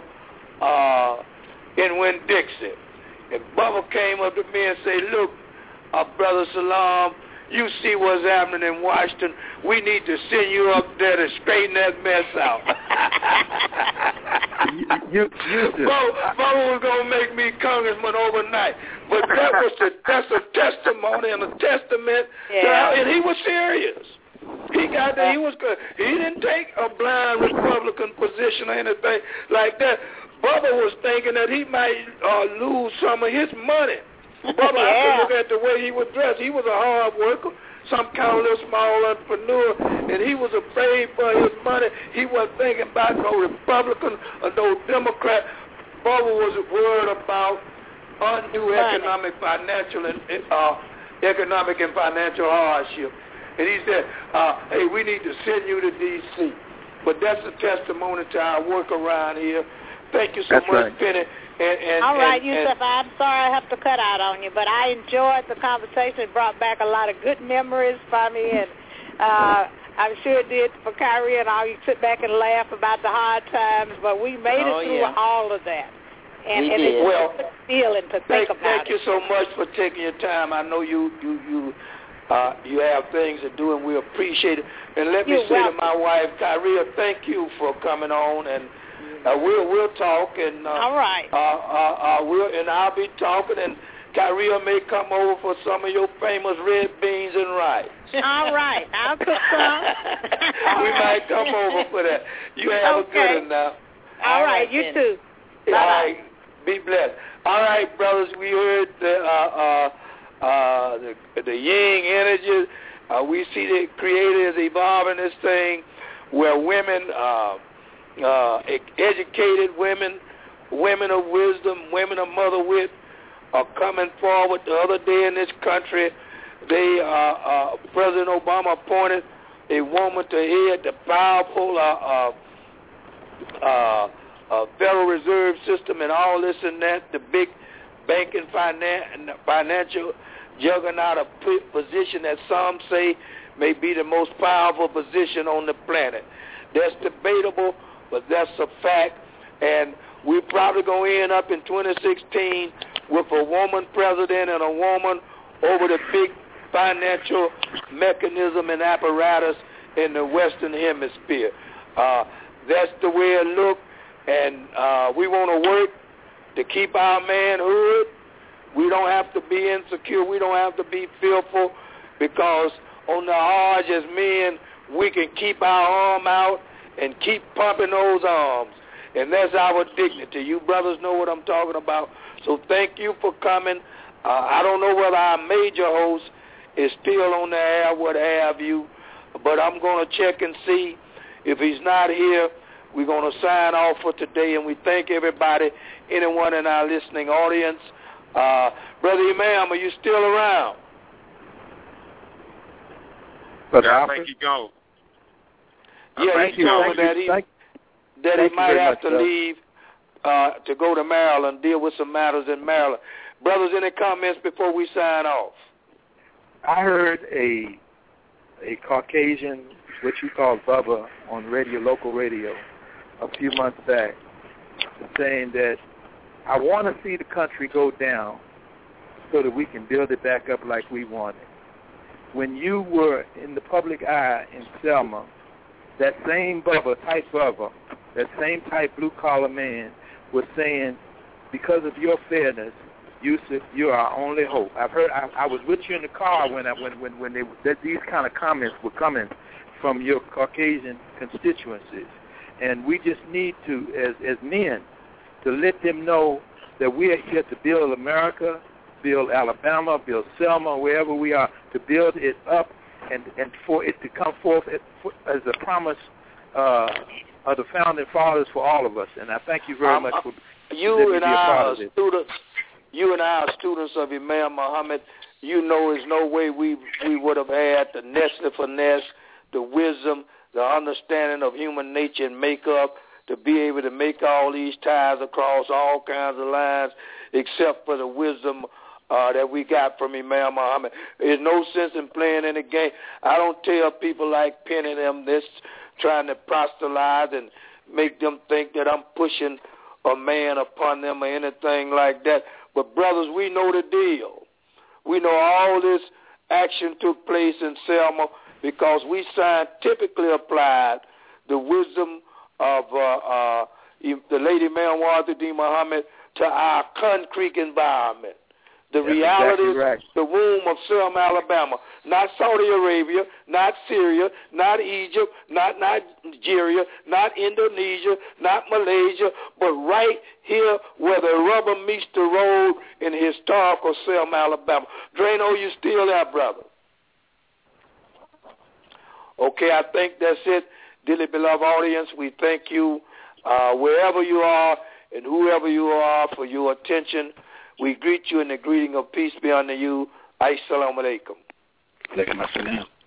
uh, in Winn-Dixie. And Bubba came up to me and said, look, uh, Brother Salam, you see what's happening in Washington. We need to send you up there to straighten that mess out. you, you Bubba, Bubba was gonna make me congressman overnight, but that was the, that's a testimony and a testament. Yeah. To how, and he was serious. He got that. He was good. He didn't take a blind Republican position or anything like that. Bubba was thinking that he might uh, lose some of his money. Bubba, yeah. I could look at the way he was dressed. He was a hard worker, some kind of little small entrepreneur, and he was afraid for his money. He wasn't thinking about no Republican or no Democrat. Bubba was worried about undue economic, financial, and uh, economic and financial hardship. And he said, uh, hey, we need to send you to D C But that's a testimony to our work around here. Thank you so that's much, right. Penny. And, and, All right, and, Yusuf, and, I'm sorry I have to cut out on you, but I enjoyed the conversation. It brought back a lot of good memories for me, and uh, I'm sure it did for Kyrie and all. You sit back and laugh about the hard times, but we made oh, it through yeah. all of that. And, we and did. it's Well, a good feeling to thank, think about thank it. you so much for taking your time. I know you you you uh, you have things to do, and we appreciate it. And let me You're say welcome. to my wife, Kyria, thank you for coming on, and uh, we'll we'll talk. And uh, All right. Uh, uh, uh, we'll and I'll be talking, and Kyria may come over for some of your famous red beans and rice. All right, I'll cook some. We might come over for that. You have Okay. a good one now. All All right, right, you then. too. All Bye-bye. right, be blessed. All right, brothers, we heard the uh, uh, uh, the, the Yang energy. Uh, we see the Creator is evolving this thing where women, uh, uh, educated women, women of wisdom, women of mother wit, are coming forward. The other day in this country, they uh, uh, President Obama appointed a woman to head the powerful uh, uh, uh, uh, Federal Reserve System and all this and that, the big banking finan- financial juggernaut, a p- position that some say may be the most powerful position on the planet. That's debatable, but that's a fact. And we're probably going to end up in twenty sixteen with a woman president and a woman over the big financial mechanism and apparatus in the Western Hemisphere. Uh, that's the way it looks, and uh, we want to work to keep our manhood. We don't have to be insecure. We don't have to be fearful, because on the Hajj as men, we can keep our arm out and keep pumping those arms. And that's our dignity. You brothers know what I'm talking about. So thank you for coming. Uh, I don't know whether our major host is still on the air, what have you, but I'm going to check and see. If he's not here, we're going to sign off for today, and we thank everybody, anyone in our listening audience. Uh, Brother Imam, are you still around? But Yeah, I Alfred, think he gone. I Yeah, think he he told gone. me that he, thank, that he thank you might very have much, to sir. leave uh, to go to Maryland, deal with some matters in Maryland. Brothers, any comments before we sign off? I heard a a Caucasian, what you call Bubba, on radio, local radio, a few months back, saying that I want to see the country go down so that we can build it back up like we want it. When you were in the public eye in Selma, that same Bubba, type Bubba, that same type blue-collar man was saying, because of your fairness, Yusuf, you're our only hope. I've heard. I, I was with you in the car when I, when when when they, that these kind of comments were coming from your Caucasian constituencies, and we just need to, as as men, to let them know that we are here to build America, build Alabama, build Selma, wherever we are, to build it up, and and for it to come forth as a promise uh, of the founding fathers for all of us. And I thank you very Um, much for you letting me and be a part our of this. students. You and our students of Imam Muhammad, you know there's no way we we would have had the Nestle finesse, the wisdom, the understanding of human nature and makeup to be able to make all these ties across all kinds of lines, except for the wisdom uh, that we got from Imam Muhammad. There's no sense in playing any game. I don't tell people like Penny them this, trying to proselytize and make them think that I'm pushing a man upon them or anything like that. But, brothers, we know the deal. We know all this action took place in Selma because we scientifically applied the wisdom of uh, uh, the Lady Ma'am Wazuddin Muhammad to our concrete environment. The That's reality, exactly right. The womb of Selma, Alabama, not Saudi Arabia, not Syria, not Egypt, not Nigeria, not Indonesia, not Malaysia, but right here where the rubber meets the road in historical Selma, Alabama. Drano, you still there, brother? Okay, I think that's it. Dearly beloved audience, we thank you uh, wherever you are and whoever you are for your attention. We greet you in the greeting of peace be unto you. Assalamu alaikum. Alaikum assalam.